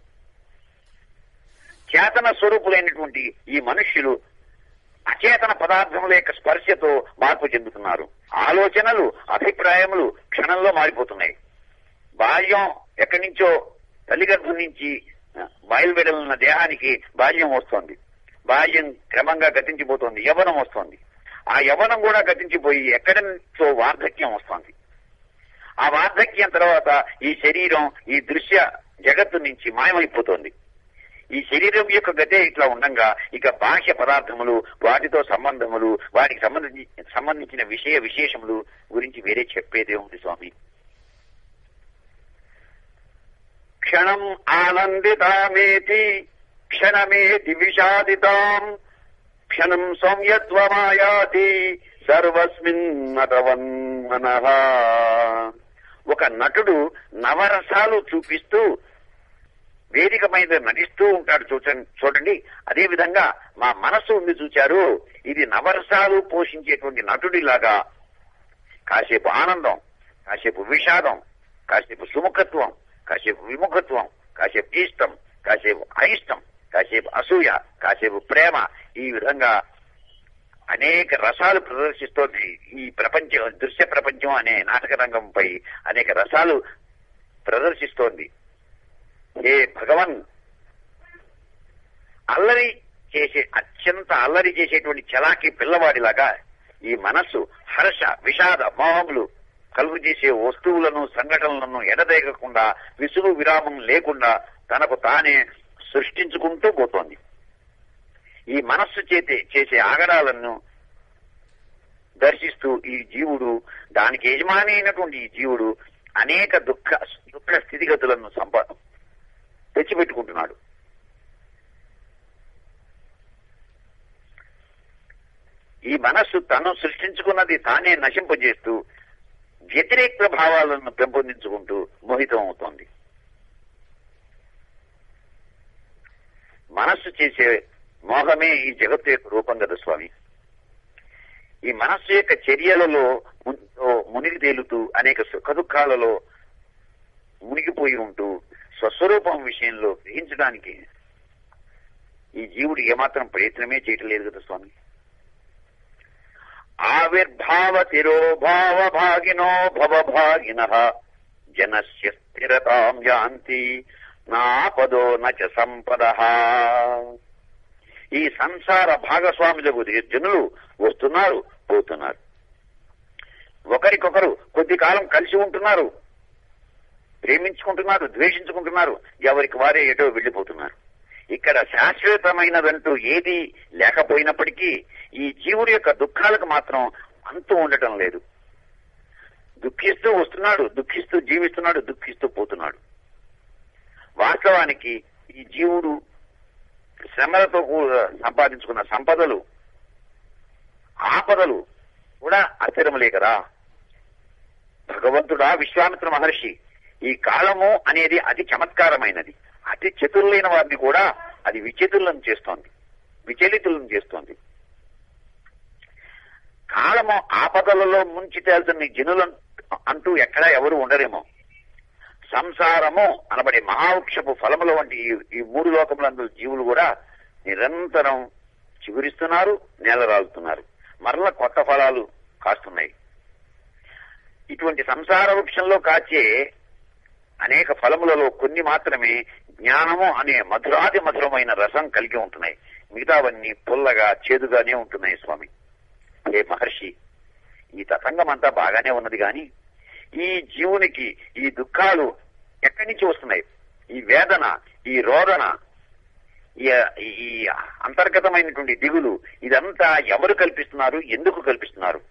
చేతన స్వరూపులైనటువంటి ఈ మనుష్యులు అచేతన పదార్థముల యొక్క స్పర్శతో మార్పు చెందుతున్నారు. ఆలోచనలు, అభిప్రాయములు క్షణంలో మారిపోతున్నాయి. బాల్యం ఎక్కడి నుంచో తల్లి గర్భం నుంచి బయలువెడలిన దేహానికి బాల్యం వస్తోంది. బాల్యం క్రమంగా గతించిపోతోంది. యవ్వనం వస్తోంది. ఆ యవ్వనం కూడా గతించిపోయి ఎక్కడి నుంచో వార్ధక్యం వస్తోంది. ఆ వార్ధక్యం తర్వాత ఈ శరీరం ఈ దృశ్య జగత్తు నుంచి మాయమైపోతోంది. ఈ శరీరం యొక్క గతే ఇట్లా ఉండగా ఇక బాహ్య పదార్థములు, వాటితో సంబంధములు, వాటికి సంబంధించిన విశేషములు గురించి వేరే చెప్పేదే ఉంది స్వామి. క్షణం ఆనందితామేతి క్షణమేతి విషాదితాం క్షణం సౌమ్యత్వమాయాతి సర్వస్మిన్ నటవన్మనః. ఒక నటుడు నవరసాలు చూపిస్తూ వేదిక మీద నటిస్తూ ఉంటాడు. చూడండి. అదే విధంగా మా మనస్సు ఉంది చూచారు. ఇది నవరసాలు పోషించేటువంటి నటుడిలాగా కాసేపు ఆనందం, కాసేపు విషాదం, కాసేపు సుముఖత్వం, కాసేపు విముఖత్వం, కాసేపు ఇష్టం, కాసేపు అయిష్టం, కాసేపు అసూయ, కాసేపు ప్రేమ, ఈ విధంగా అనేక రసాలు ప్రదర్శిస్తోంది ఈ ప్రపంచం. దృశ్య ప్రపంచం అనే నాటక రంగంపై అనేక రసాలు ప్రదర్శిస్తోంది. ఏ భగవన్, అత్యంత అల్లరి చేసేటువంటి చలాకి పిల్లవాడిలాగా ఈ మనస్సు హర్ష, విషాద, మోహములు కలుగు చేసే వస్తువులను, సంఘటనలను ఎడతెగకుండా విసుగు విరామం లేకుండా తనకు తానే సృష్టించుకుంటూ పోతోంది. ఈ మనస్సు చేసే ఆగడాలను దర్శిస్తూ ఈ జీవుడు, దానికి యజమాని అయినటువంటి ఈ జీవుడు అనేక దుఃఖ స్థితిగతులను తెచ్చిపెట్టుకుంటున్నాడు. ఈ మనస్సు తను సృష్టించుకున్నది తానే నశింపజేస్తూ వ్యతిరేక భావాలను పెంపొందించుకుంటూ మోహితం అవుతోంది. మనస్సు చేసే మోహమే ఈ జగత్తు యొక్క రూపం కదా స్వామి. ఈ మనస్సు యొక్క చర్యలలో మునిగి తేలుతూ అనేక సుఖ దుఃఖాలలో మునిగిపోయి ఉంటూ స్వస్వరూపం విషయంలో గ్రహించడానికి ఈ జీవుడు ఏమాత్రం ప్రయత్నమే చేయటం లేదు కదా స్వామి. ఆవిర్భావ తిరోభావ భాగినో భవభాగినః జనస్య స్థిరతాం యాంతి నాపదో నచ సంపదః. ఈ సంసార భాగస్వాములకు జనులు వస్తున్నారు, పోతున్నారు. ఒకరికొకరు కొద్ది కాలం కలిసి ఉంటున్నారు, ప్రేమించుకుంటున్నారు, ద్వేషించుకుంటున్నారు, ఎవరికి వారే ఎటో వెళ్లిపోతున్నారు. ఇక్కడ శాశ్వతమైనదంటూ ఏది లేకపోయినప్పటికీ ఈ జీవుడి యొక్క దుఃఖాలకు మాత్రం అంతు ఉండటం లేదు. దుఃఖిస్తూ వస్తున్నాడు, దుఃఖిస్తూ జీవిస్తున్నాడు, దుఃఖిస్తూ పోతున్నాడు. వాస్తవానికి ఈ జీవుడు శ్రమలతో సంపాదించుకున్న సంపదలు, ఆపదలు కూడా అస్థిరములే కదా. భగవంతుడా విశ్వామిత్ర మహర్షి, ఈ కాలము అనేది అతి చమత్కారమైనది. అతి చతురులైన వారిని కూడా అది విచలితులను చేస్తోంది. కాలము ఆపదలలో ముంచి తేల్చున్న జనులు అంటూ ఎక్కడా ఎవరు ఉండరేమో. సంసారము అనబడే మహావృక్షపు ఫలముల వంటి ఈ మూడు లోకములందు జీవులు కూడా నిరంతరం చిగురిస్తున్నారు, నేలరాలుతున్నారు, మరల కొత్త ఫలాలు కాస్తున్నాయి. ఇటువంటి సంసార వృక్షంలో కాచే అనేక ఫలములలో కొన్ని మాత్రమే జ్ఞానము అనే మధురాది మధురమైన రసం కలిగి ఉంటున్నాయి. మిగతావన్నీ పుల్లగా చేదుగానే ఉంటున్నాయి. స్వామి, హే మహర్షి, ఈ తతంగం అంతా బాగానే ఉన్నది గాని ఈ జీవునికి ఈ దుఃఖాలు ఎక్కడి నుంచి వస్తున్నాయి? ఈ వేదన, ఈ రోదన, ఈ అంతర్గతమైనటువంటి దిగులు, ఇదంతా ఎవరు కల్పిస్తున్నారు? ఎందుకు కల్పిస్తున్నారు?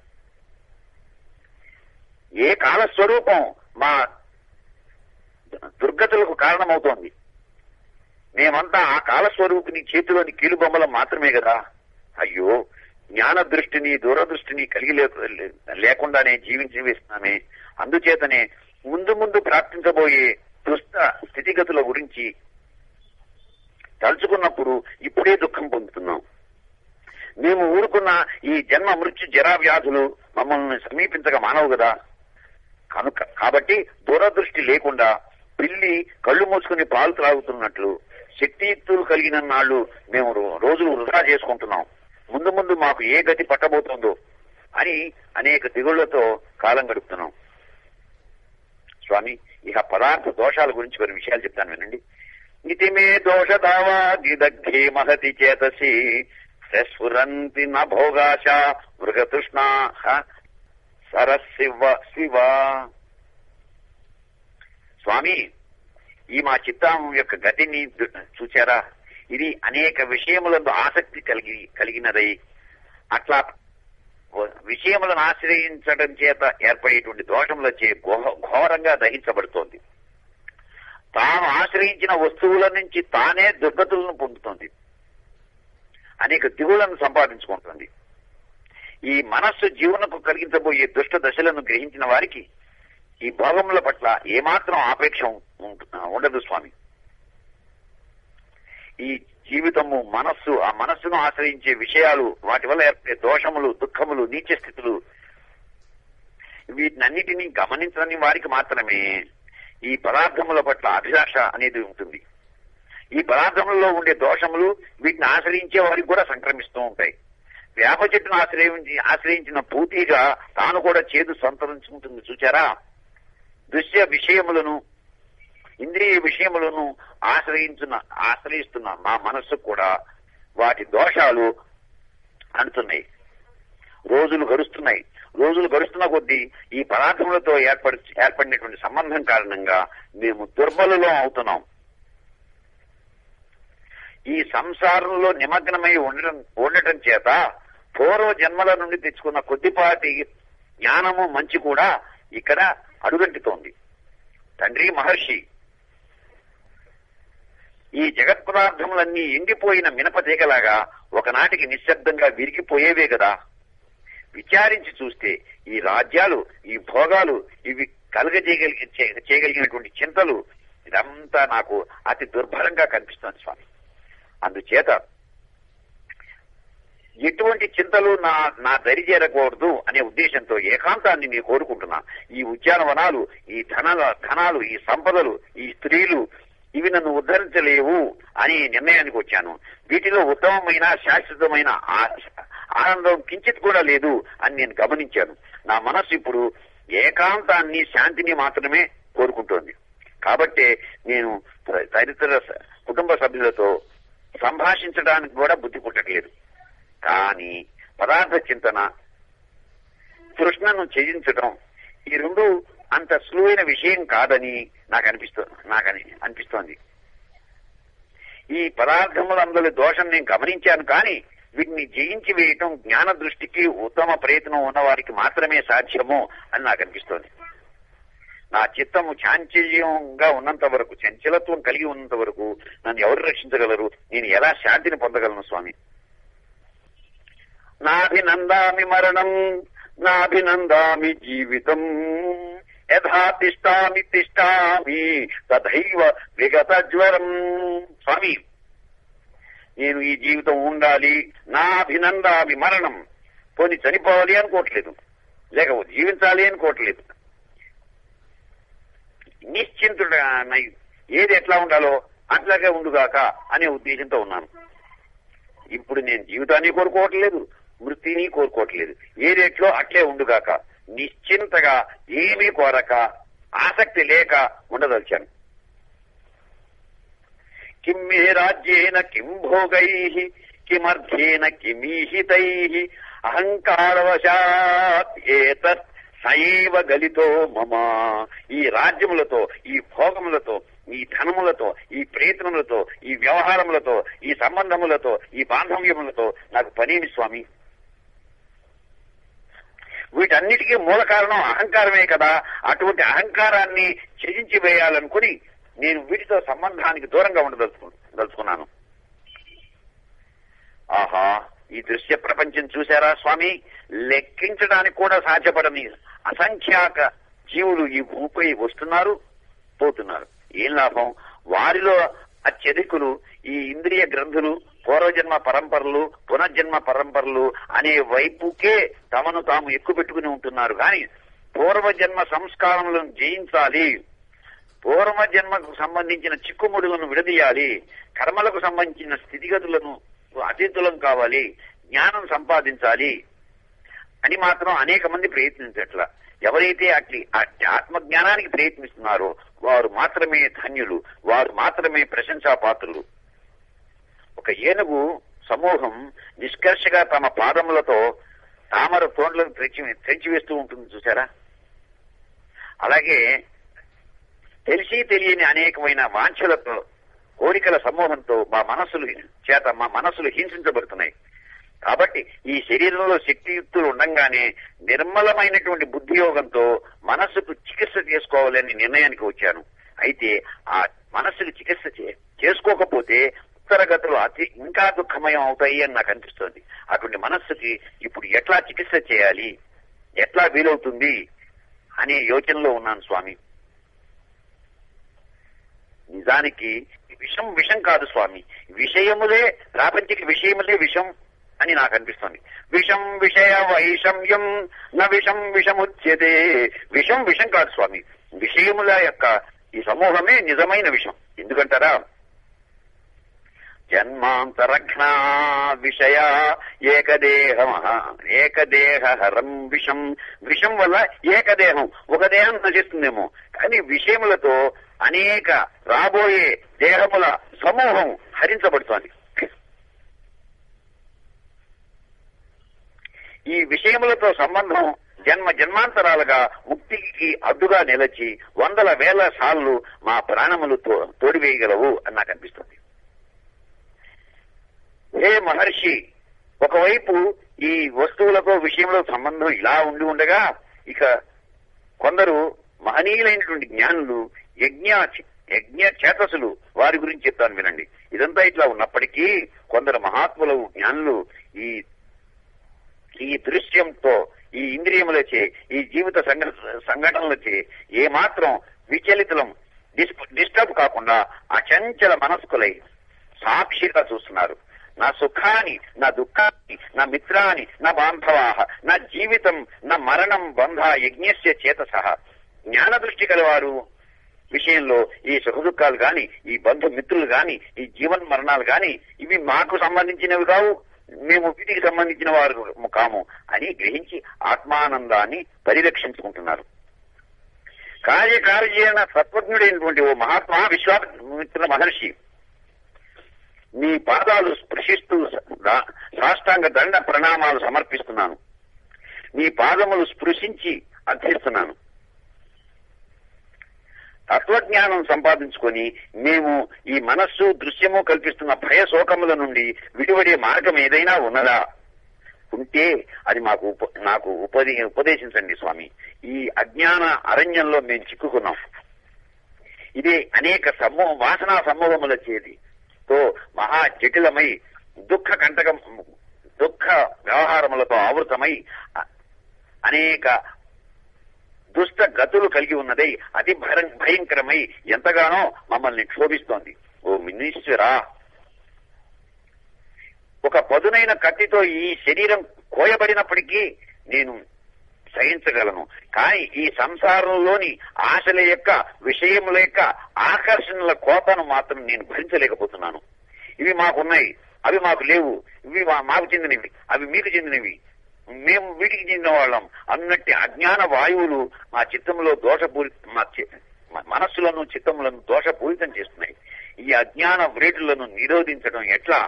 ఏ కాలస్వరూపం మా దుర్గతులకు కారణమవుతోంది? మేమంతా ఆ కాలస్వరూపిని చేతిలోని కీలుబొమ్మలం మాత్రమే కదా. అయ్యో, జ్ఞాన దృష్టిని దూరదృష్టిని కలిగి లేకుండానే జీవించి వేస్తున్నామే. అందుచేతనే ముందు ముందు ప్రాప్తించబోయే దుష్ట స్థితిగతుల గురించి తలుచుకున్నప్పుడు ఇప్పుడే దుఃఖం పొందుతున్నాం. మేము ఊరుకున్న ఈ జన్మ మృత్యు జరా వ్యాధులు మమ్మల్ని సమీపించక మానవు కదా. కాబట్టి దూరదృష్టి లేకుండా పిల్లి కళ్ళు మూసుకుని పాలు త్రాగుతున్నట్లు శక్తియుక్తులు కలిగిన నాళ్లు మేము రోజులు వృధా చేసుకుంటున్నాం. ముందు ముందు మాకు ఏ గతి పట్టబోతోందో అని అనేక దిగుళ్లతో కాలం గడుపుతున్నాం. స్వామి, ఇక పదార్థ దోషాల గురించి కొన్ని విషయాలు చెప్తాను, వినండి. ఇతిమే దోష దావా గిదగ్ధే మహతి చేతసి స్ఫురంతి నభోగాశ మృగతృష్ణా సరశివ శివ. స్వామి, ఈ మా చిత్తం యొక్క గతిని చూచారా? ఇది అనేక విషయములందు ఆసక్తి కలిగినదై అట్లా విషయములను ఆశ్రయించడం చేత ఏర్పడేటువంటి దోషములచే ఘోరంగా దహించబడుతోంది. తాను ఆశ్రయించిన వస్తువుల నుంచి తానే దుర్గతులను పొందుతోంది, అనేక దిగులను సంపాదించుకుంటుంది. ఈ మనస్సు జీవనకు కలిగించబోయే దుష్ట దశలను గ్రహించిన వారికి ఈ భోగముల పట్ల ఏమాత్రం ఆపేక్ష ఉండదు. స్వామి, ఈ జీవితము మనస్సు, ఆ మనస్సును ఆశ్రయించే విషయాలు, వాటి వల్ల ఏర్పడే దోషములు, దుఃఖములు, నీచ స్థితులు, వీటినన్నిటినీ గమనించని వారికి మాత్రమే ఈ పదార్థముల పట్ల అభిలాష అనేది ఉంటుంది. ఈ పదార్థములలో ఉండే దోషములు వీటిని ఆశ్రయించే వారికి కూడా సంక్రమిస్తూ ఉంటాయి. వేప చెట్టును ఆశ్రయించిన పూర్తిగా తాను కూడా చేదు సంతరించుకుంటుంది. చూచారా? దృశ్య విషయములను, ఇంద్రియ విషయములను ఆశ్రయిస్తున్న మా మనస్సు కూడా వాటి దోషాలు అంటున్నాయి. రోజులు గడుస్తున్న కొద్దీ ఈ పదార్థములతో ఏర్పడినటువంటి సంబంధం కారణంగా మేము దుర్బలులం అవుతున్నాం. ఈ సంసారంలో నిమగ్నమై ఉండటం చేత పూర్వ జన్మల నుండి తెచ్చుకున్న కొద్దిపాటి జ్ఞానము, మంచి కూడా ఇక్కడ అడుగంటుతోంది. తండ్రి మహర్షి, ఈ జగత్ పదార్థములన్నీ ఎండిపోయిన మినపతీగలాగా ఒకనాటికి నిశ్శబ్దంగా విరిగిపోయేవే కదా. విచారించి చూస్తే ఈ రాజ్యాలు, ఈ భోగాలు, ఇవి చేయగలిగినటువంటి చింతలు, ఇదంతా నాకు అతి దుర్భరంగా కనిపిస్తుంది. స్వామి, అందుచేత ఎటువంటి చింతలు నా దరి చేరకూడదు అనే ఉద్దేశంతో ఏకాంతాన్ని నేను కోరుకుంటున్నా. ఈ ఉద్యానవనాలు, ఈ ధనాలు, ఈ సంపదలు, ఈ స్త్రీలు, ఇవి నన్ను ఉద్ధరించలేవు అని నిర్ణయానికి వచ్చాను. వీటిలో ఉత్తమమైన, శాశ్వతమైన ఆనందం కించిత్ కూడా లేదు అని నేను గమనించాను. నా మనస్సు ఇప్పుడు ఏకాంతాన్ని, శాంతిని మాత్రమే కోరుకుంటోంది. కాబట్టే నేను తదితర కుటుంబ సభ్యులతో సంభాషించడానికి కూడా బుద్ధి పుట్టట్లేదు. కానీ పదార్థ చింతన, తృష్ణను ఛేదించడం, ఈ రెండు అంత సులువైన విషయం కాదని నాకు అనిపిస్తోంది. ఈ పదార్థములందరి దోషం నేను గమనించాను, కానీ వీటిని జయించి వేయటం జ్ఞాన దృష్టికి, ఉత్తమ ప్రయత్నం ఉన్న వారికి మాత్రమే సాధ్యము అని నాకు అనిపిస్తోంది. నా చిత్తము చాంచల్యంగా ఉన్నంత వరకు, చంచలత్వం కలిగి ఉన్నంత వరకు నన్ను ఎవరు రక్షించగలరు? నేను ఎలా శాంతిని పొందగలను స్వామి? నాభినందామి మరణం నాభినందామి జీవితం యథా తిష్టామి తిష్టామి తథైవ విగత జ్వరం. స్వామి, నేను ఈ జీవితం ఉండాలి, నాభినందామి మరణం, పోనీ చనిపోవాలి అనుకోవట్లేదు, లేక జీవించాలి అనుకోవట్లేదు. నిశ్చింతుడా ఏది ఎట్లా ఉండాలో అట్లాగే ఉండుగాక అనే ఉద్దేశంతో ఉన్నాను. ఇప్పుడు నేను జీవితాన్ని కోరుకోవట్లేదు, మృతిని కోరుకోవట్లేదు. ఏ రేట్లో అట్లే ఉండుగాక, నిశ్చింతగా ఏమీ కోరక, ఆసక్తి లేక ఉండదలిచాను. కిం మే రాజ్యేన కిం భోగైః కిమర్థేన కిమీహితైః అహంకారవశాత్ ఏతత్ సైవ గలితో మమ. ఈ రాజ్యములతో, ఈ భోగములతో, ఈ ధనములతో, ఈ ప్రయత్నములతో, ఈ వ్యవహారములతో, ఈ సంబంధములతో, ఈ బాంధవ్యములతో నాకు పనేమి స్వామి? వీటన్నిటికీ మూల కారణం అహంకారమే కదా. అటువంటి అహంకారాన్ని త్యజించి వేయాలనుకుని నేను వీటితో సంబంధానికి దూరంగా ఉండదలుచుకున్నాను. ఆహా, ఈ దృశ్య ప్రపంచం చూశారా స్వామి? లెక్కించడానికి కూడా సాధ్యపడని అసంఖ్యాక జీవులు ఈ భూమిపై వస్తున్నారు, పోతున్నారు. ఏం లాభం? వారిలో అత్యధికులు ఈ ఇంద్రియ గ్రంథులు, పూర్వజన్మ పరంపరలు, పునర్జన్మ పరంపరలు అనే వైపుకే తమను తాము ఎక్కుపెట్టుకుని ఉంటున్నారు. కానీ పూర్వజన్మ సంస్కారములను జయించాలి, పూర్వజన్మకు సంబంధించిన చిక్కుముడులను విడదీయాలి, కర్మలకు సంబంధించిన స్థితిగతులను అతీతులం కావాలి, జ్ఞానం సంపాదించాలి అని మాత్రం అనేక మంది ప్రయత్నించట్ల. ఎవరైతే ఆత్మజ్ఞానానికి ప్రయత్నిస్తున్నారో వారు మాత్రమే ధన్యులు, వారు మాత్రమే ప్రశంసాపాత్రులు. ఒక ఏనుగు సమూహం నిష్కర్షగా తమ పాదములతో తామర తోండ్లను తెంచివేస్తూ ఉంటుంది చూసారా? అలాగే తెలిసి తెలియని అనేకమైన వాంఛలతో, కోరికల సమూహంతో మా మనస్సులు హింసించబడుతున్నాయి. కాబట్టి ఈ శరీరంలో శక్తియుక్తులు ఉండంగానే నిర్మలమైనటువంటి బుద్ధియోగంతో మనస్సుకు చికిత్స చేసుకోవాలని నిర్ణయానికి వచ్చాను. అయితే ఆ మనస్సుకు చికిత్స చేసుకోకపోతే ఉత్తరగతులు ఇంకా దుఃఖమయం అవుతాయి అని నాకు అనిపిస్తోంది. అటువంటి మనస్సుకి ఇప్పుడు ఎట్లా చికిత్స చేయాలి, ఎట్లా వీలవుతుంది అనే యోచనలో ఉన్నాను స్వామి. నిజానికి విషం కాదు స్వామి, విషయములే, ప్రాపంచిక విషయములే విషం అని నాకు అనిపిస్తోంది. విషం విషయ వైషమ్యం న విషముచ్యతే. విషం కాదు స్వామి, విషయముల యొక్క ఈ సమూహమే నిజమైన విషం. ఎందుకంటారా? జన్మాంతరఘ్నా విషయ ఏకదేహహరం విషం. విషం వల్ల ఏకదేహం, ఒక దేహం నశిస్తుందేమో, కానీ విషయములతో అనేక రాబోయే దేహముల సమూహం హరించబడుతోంది. ఈ విషయములతో సంబంధం జన్మాంతరాలుగా ముక్తికి అడ్డుగా నిలచి వందల వేల సార్లు మా ప్రాణములు తోడివేయగలవు అని నాకు అనిపిస్తుంది. హే మహర్షి, ఒకవైపు ఈ వస్తువులతో విషయంలో సంబంధం ఇలా ఉండగా, ఇక కొందరు మహనీయులైనటువంటి జ్ఞానులు, యజ్ఞ చేతసులు, వారి గురించి చెప్తాను వినండి. ఇదంతా ఇట్లా ఉన్నప్పటికీ కొందరు మహాత్ములు, జ్ఞానులు ఈ దృశ్యంతో, ఈ ఇంద్రియములచే, ఈ జీవిత సంఘటనలచే ఏమాత్రం విచలితులం, డిస్టర్బ్ కాకుండా అచంచల మనస్కులై సాక్షిగా చూస్తున్నారు. నా సుఖాన్ని, నా దుఃఖాన్ని, నా మిత్రాన్ని, నా బాంధవాహ, నా జీవితం, నా మరణం బంధ యజ్ఞస్య చేతసః. జ్ఞాన దృష్టి కలవారు విషయంలో ఈ సుఖ దుఃఖాలు గాని, ఈ బంధుమిత్రులు గాని, ఈ జీవన మరణాలు గాని ఇవి మాకు సంబంధించినవి కావు, మేము వీటికి సంబంధించిన వారు కాము అని గ్రహించి ఆత్మానందాన్ని పరిరక్షించుకుంటున్నారు. కార్యకార్యేణ సత్వజ్ఞుడైనటువంటి ఓ మహాత్మా విశ్వామిత్ర మహర్షి, మీ పాదాలు స్పృశిస్తూ సాష్టాంగ దండ ప్రణామాలు సమర్పిస్తున్నాను. మీ పాదములు స్పృశించి అర్థిస్తున్నాను. తత్వజ్ఞానం సంపాదించుకొని మేము ఈ మనస్సు, దృశ్యము కల్పిస్తున్న భయ శోకముల నుండి విడివడే మార్గం ఏదైనా ఉన్నదా? ఉంటే అది నాకు ఉపదేశించండి స్వామి. ఈ అజ్ఞాన అరణ్యంలో మేము చిక్కుకున్నాం. ఇదే అనేక వాసనా సమూహముల చేతితో మహా జటిలమై దుఃఖ వ్యవహారములతో ఆవృతమై అనేక దుష్ట గతులు కలిగి ఉన్నదై అతి భయంకరమై ఎంతగానో మమ్మల్ని క్షోభిస్తోంది. ఓ మునీశ్వరా, ఒక పదునైన కత్తితో ఈ శరీరం కోయబడినప్పటికీ నేను సహించగలను. కానీ ఈ సంసారంలోని ఆశల యొక్క విషయముల యొక్క ఆకర్షణల కోతను మాత్రం నేను భరించలేకపోతున్నాను. ఇవి మాకున్నాయి, అవి మాకు లేవు, ఇవి మాకు చెందినవి, అవి మీకు చెందినవి, మేము వీటికి చెందిన వాళ్ళం అన్నట్టు అజ్ఞాన వాయువులు మా చిత్తంలో మనస్సులను చిత్తములను దోషపూరితం చేస్తున్నాయి. ఈ అజ్ఞాన వ్రేటులను నిరోధించడం ఎట్లా?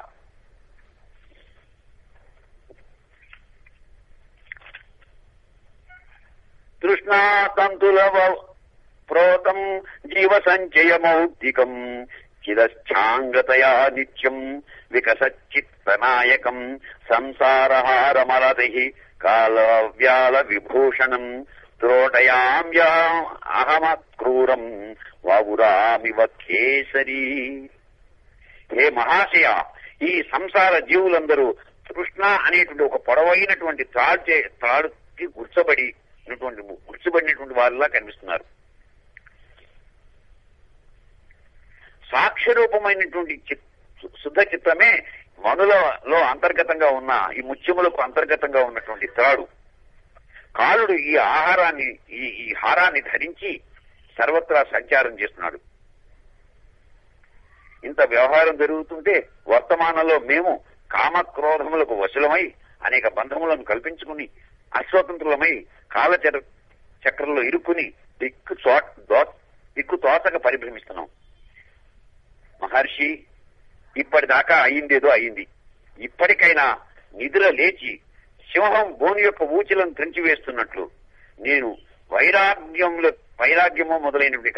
తృష్ణాతంతుల ప్రోతం జీవ సంచయమౌక్తికం చిదశ్చాంగతయా నిత్యం వికసచిత్తనాయకం సంసారహారమలతి కాలవ్యాల విభూషణం త్రోటయామ్యా అహమక్రూరం వావురామివ కేసరీ. హే మహాశయ, ఈ సంసార జీవులందరూ తృష్ణ అనేటువంటి ఒక పొడవైనటువంటి త్రాడుకి గుర్చబడినటువంటి వారిలా కనిపిస్తున్నారు. సాక్ష్యరూపమైనటువంటి శుద్ధ చిత్తమే మనులలో అంతర్గతంగా ఉన్న ఈ ముత్యములకు అంతర్గతంగా ఉన్నటువంటి త్రాడు. కాలుడు ఈ హారాన్ని ధరించి సర్వత్రా సంచారం చేస్తున్నాడు. ఇంత వ్యవహారం జరుగుతుంటే వర్తమానంలో మేము కామక్రోధములకు వశులమై అనేక బంధములను కల్పించుకుని అస్వతంత్రులమై కాల చక్రంలో ఇరుక్కుని దిక్కు తోచక పరిభ్రమిస్తున్నాం. మహర్షి, ఇప్పటిదాకా అయిందేదో అయింది. ఇప్పటికైనా నిద్ర లేచి సింహం బోని యొక్క ఊచిలను త్రెంచివేస్తున్నట్లు నేను వైరాగ్యము మొదలైనటువంటి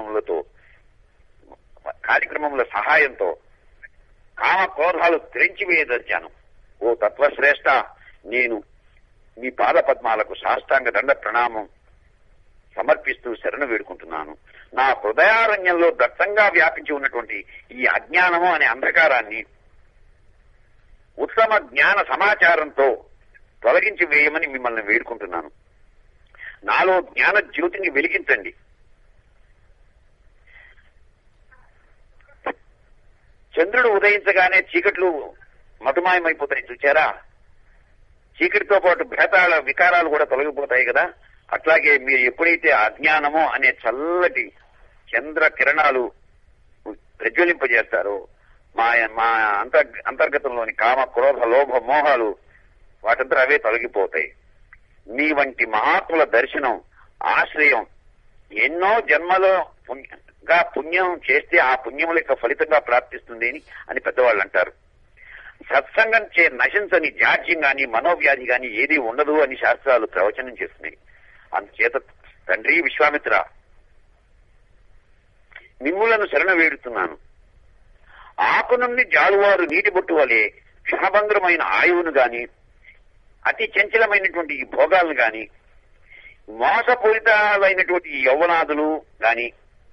కార్యక్రమముల సహాయంతో కామ క్రోధాలు త్రెంచివేయదలిచాను. ఓ తత్వశ్రేష్ఠ, నేను మీ పాద పద్మాలకు సాష్టాంగ దండ ప్రణామం సమర్పిస్తూ శరణు వేడుకుంటున్నాను. నా హృదయారణ్యంలో దట్టంగా వ్యాపించి ఉన్నటువంటి ఈ అజ్ఞానము అనే అంధకారాన్ని ఉత్తమ జ్ఞాన సమాచారంతో తొలగించి వేయమని మిమ్మల్ని వేడుకుంటున్నాను. నాలో జ్ఞాన జ్యోతిని వెలిగించండి. చంద్రుడు ఉదయించగానే చీకట్లు మటుమాయమైపోతాయి, చూచారా? చీకటితో పాటు వికారాలు కూడా తొలగిపోతాయి కదా. అట్లాగే మీరు ఎప్పుడైతే అజ్ఞానమో అనే చల్లటి చంద్ర కిరణాలు ప్రజ్వలింపజేస్తారో మా అంతర్గతంలోని కామ క్రోధ లోభ మోహాలు వాటంతా అవే తొలగిపోతాయి. మీ వంటి మహాత్ముల దర్శనం ఆశ్రయం ఎన్నో జన్మలో పుణ్యం చేస్తే ఆ పుణ్యముల యొక్క ఫలితంగా ప్రాప్తిస్తుంది అని పెద్దవాళ్ళు అంటారు. సత్సంగం నశించని జాడ్యం గాని మనోవ్యాధి గాని ఏది ఉండదు అని శాస్త్రాలు ప్రవచనం చేస్తున్నాయి. అందుచేత తండ్రి విశ్వామిత్ర, మిమ్ములను శరణ వేడుతున్నాను. ఆకు నుండి జాలువారు నీటి బొట్టు వలె క్షణభంగరమైన ఆయువును గాని అతి చంచలమైనటువంటి ఈ భోగాలను గాని మోసపూరితాలైనటువంటి ఈ యౌవనాదులు గాని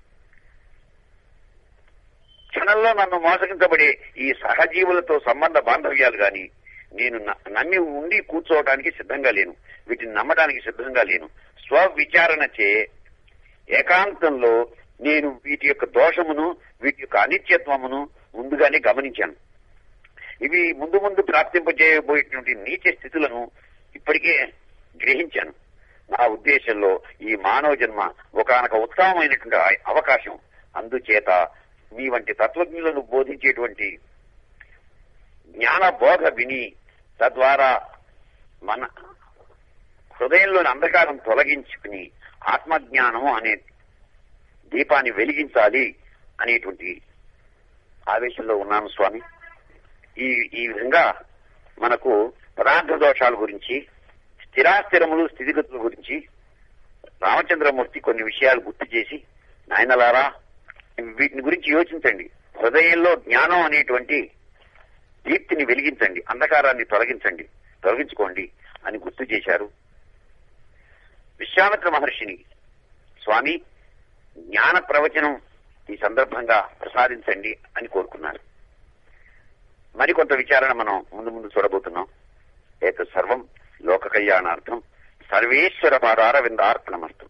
క్షణంలో నన్ను మోసగించబడే ఈ సహజీవులతో సంబంధ బాంధవ్యాలు గాని నేను నమ్మి ఉండి కూర్చోవడానికి సిద్ధంగా లేను. వీటిని నమ్మడానికి సిద్ధంగా లేను. స్వవిచారణచే ఏకాంతంలో నేను వీటి యొక్క దోషమును వీటి యొక్క అనిత్యత్వమును ముందుగానే గమనించాను. ఇవి ముందు ప్రాప్తింపజేయబోయేటువంటి నీచ స్థితులను ఇప్పటికే గ్రహించాను. నా ఉద్దేశంలో ఈ మానవ జన్మ ఒకానొక ఉత్తమమైనటువంటి అవకాశం. అందుచేత మీ వంటి తత్వజ్ఞులను బోధించేటువంటి జ్ఞాన బోధ విని తద్వారా మన హృదయంలోని అంధకారం తొలగించుకుని ఆత్మజ్ఞానము అనే దీపాన్ని వెలిగించాలి అనేటువంటి ఆవేశంలో ఉన్నాను స్వామి. ఈ విధంగా మనకు పదార్థ దోషాల గురించి, స్థిరాస్థిరములు స్థితిగతుల గురించి రామచంద్రమూర్తి కొన్ని విషయాలు గుర్తు చేసి, నాయనలారా వీటిని గురించి యోచించండి, హృదయంలో జ్ఞానం అనేటువంటి దీప్తిని వెలిగించండి, అంధకారాన్ని తొలగించండి, తొలగించుకోండి అని గుర్తు చేశారు. విశ్వామిత్ర మహర్షిని స్వామి జ్ఞాన ప్రవచనం ఈ సందర్భంగా ప్రసాదించండి అని కోరుకున్నారు. మరికొంత విచారణ మనం ముందు చూడబోతున్నాం. ఏతత్ సర్వం లోక కళ్యాణార్థం సర్వేశ్వర పాదారవిందార్పణమస్తు.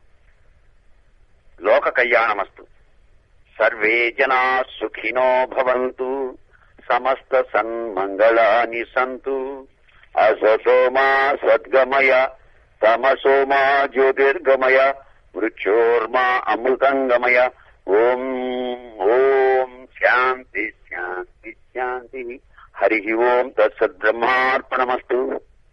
లోక కళ్యాణమస్తు. సర్వే జనా సుఖినో భవంతు. సమస్త సన్మంగళాని సంతు. అసతో మా సద్గమయ తమసో మా జ్యోతిర్గమయ మృత్యోర్మా అమృతంగమయ. ఓం ఓం శాంతి శాంతి శాంతి. హరి ఓం తత్సత్ బ్రహ్మార్పణమస్తు.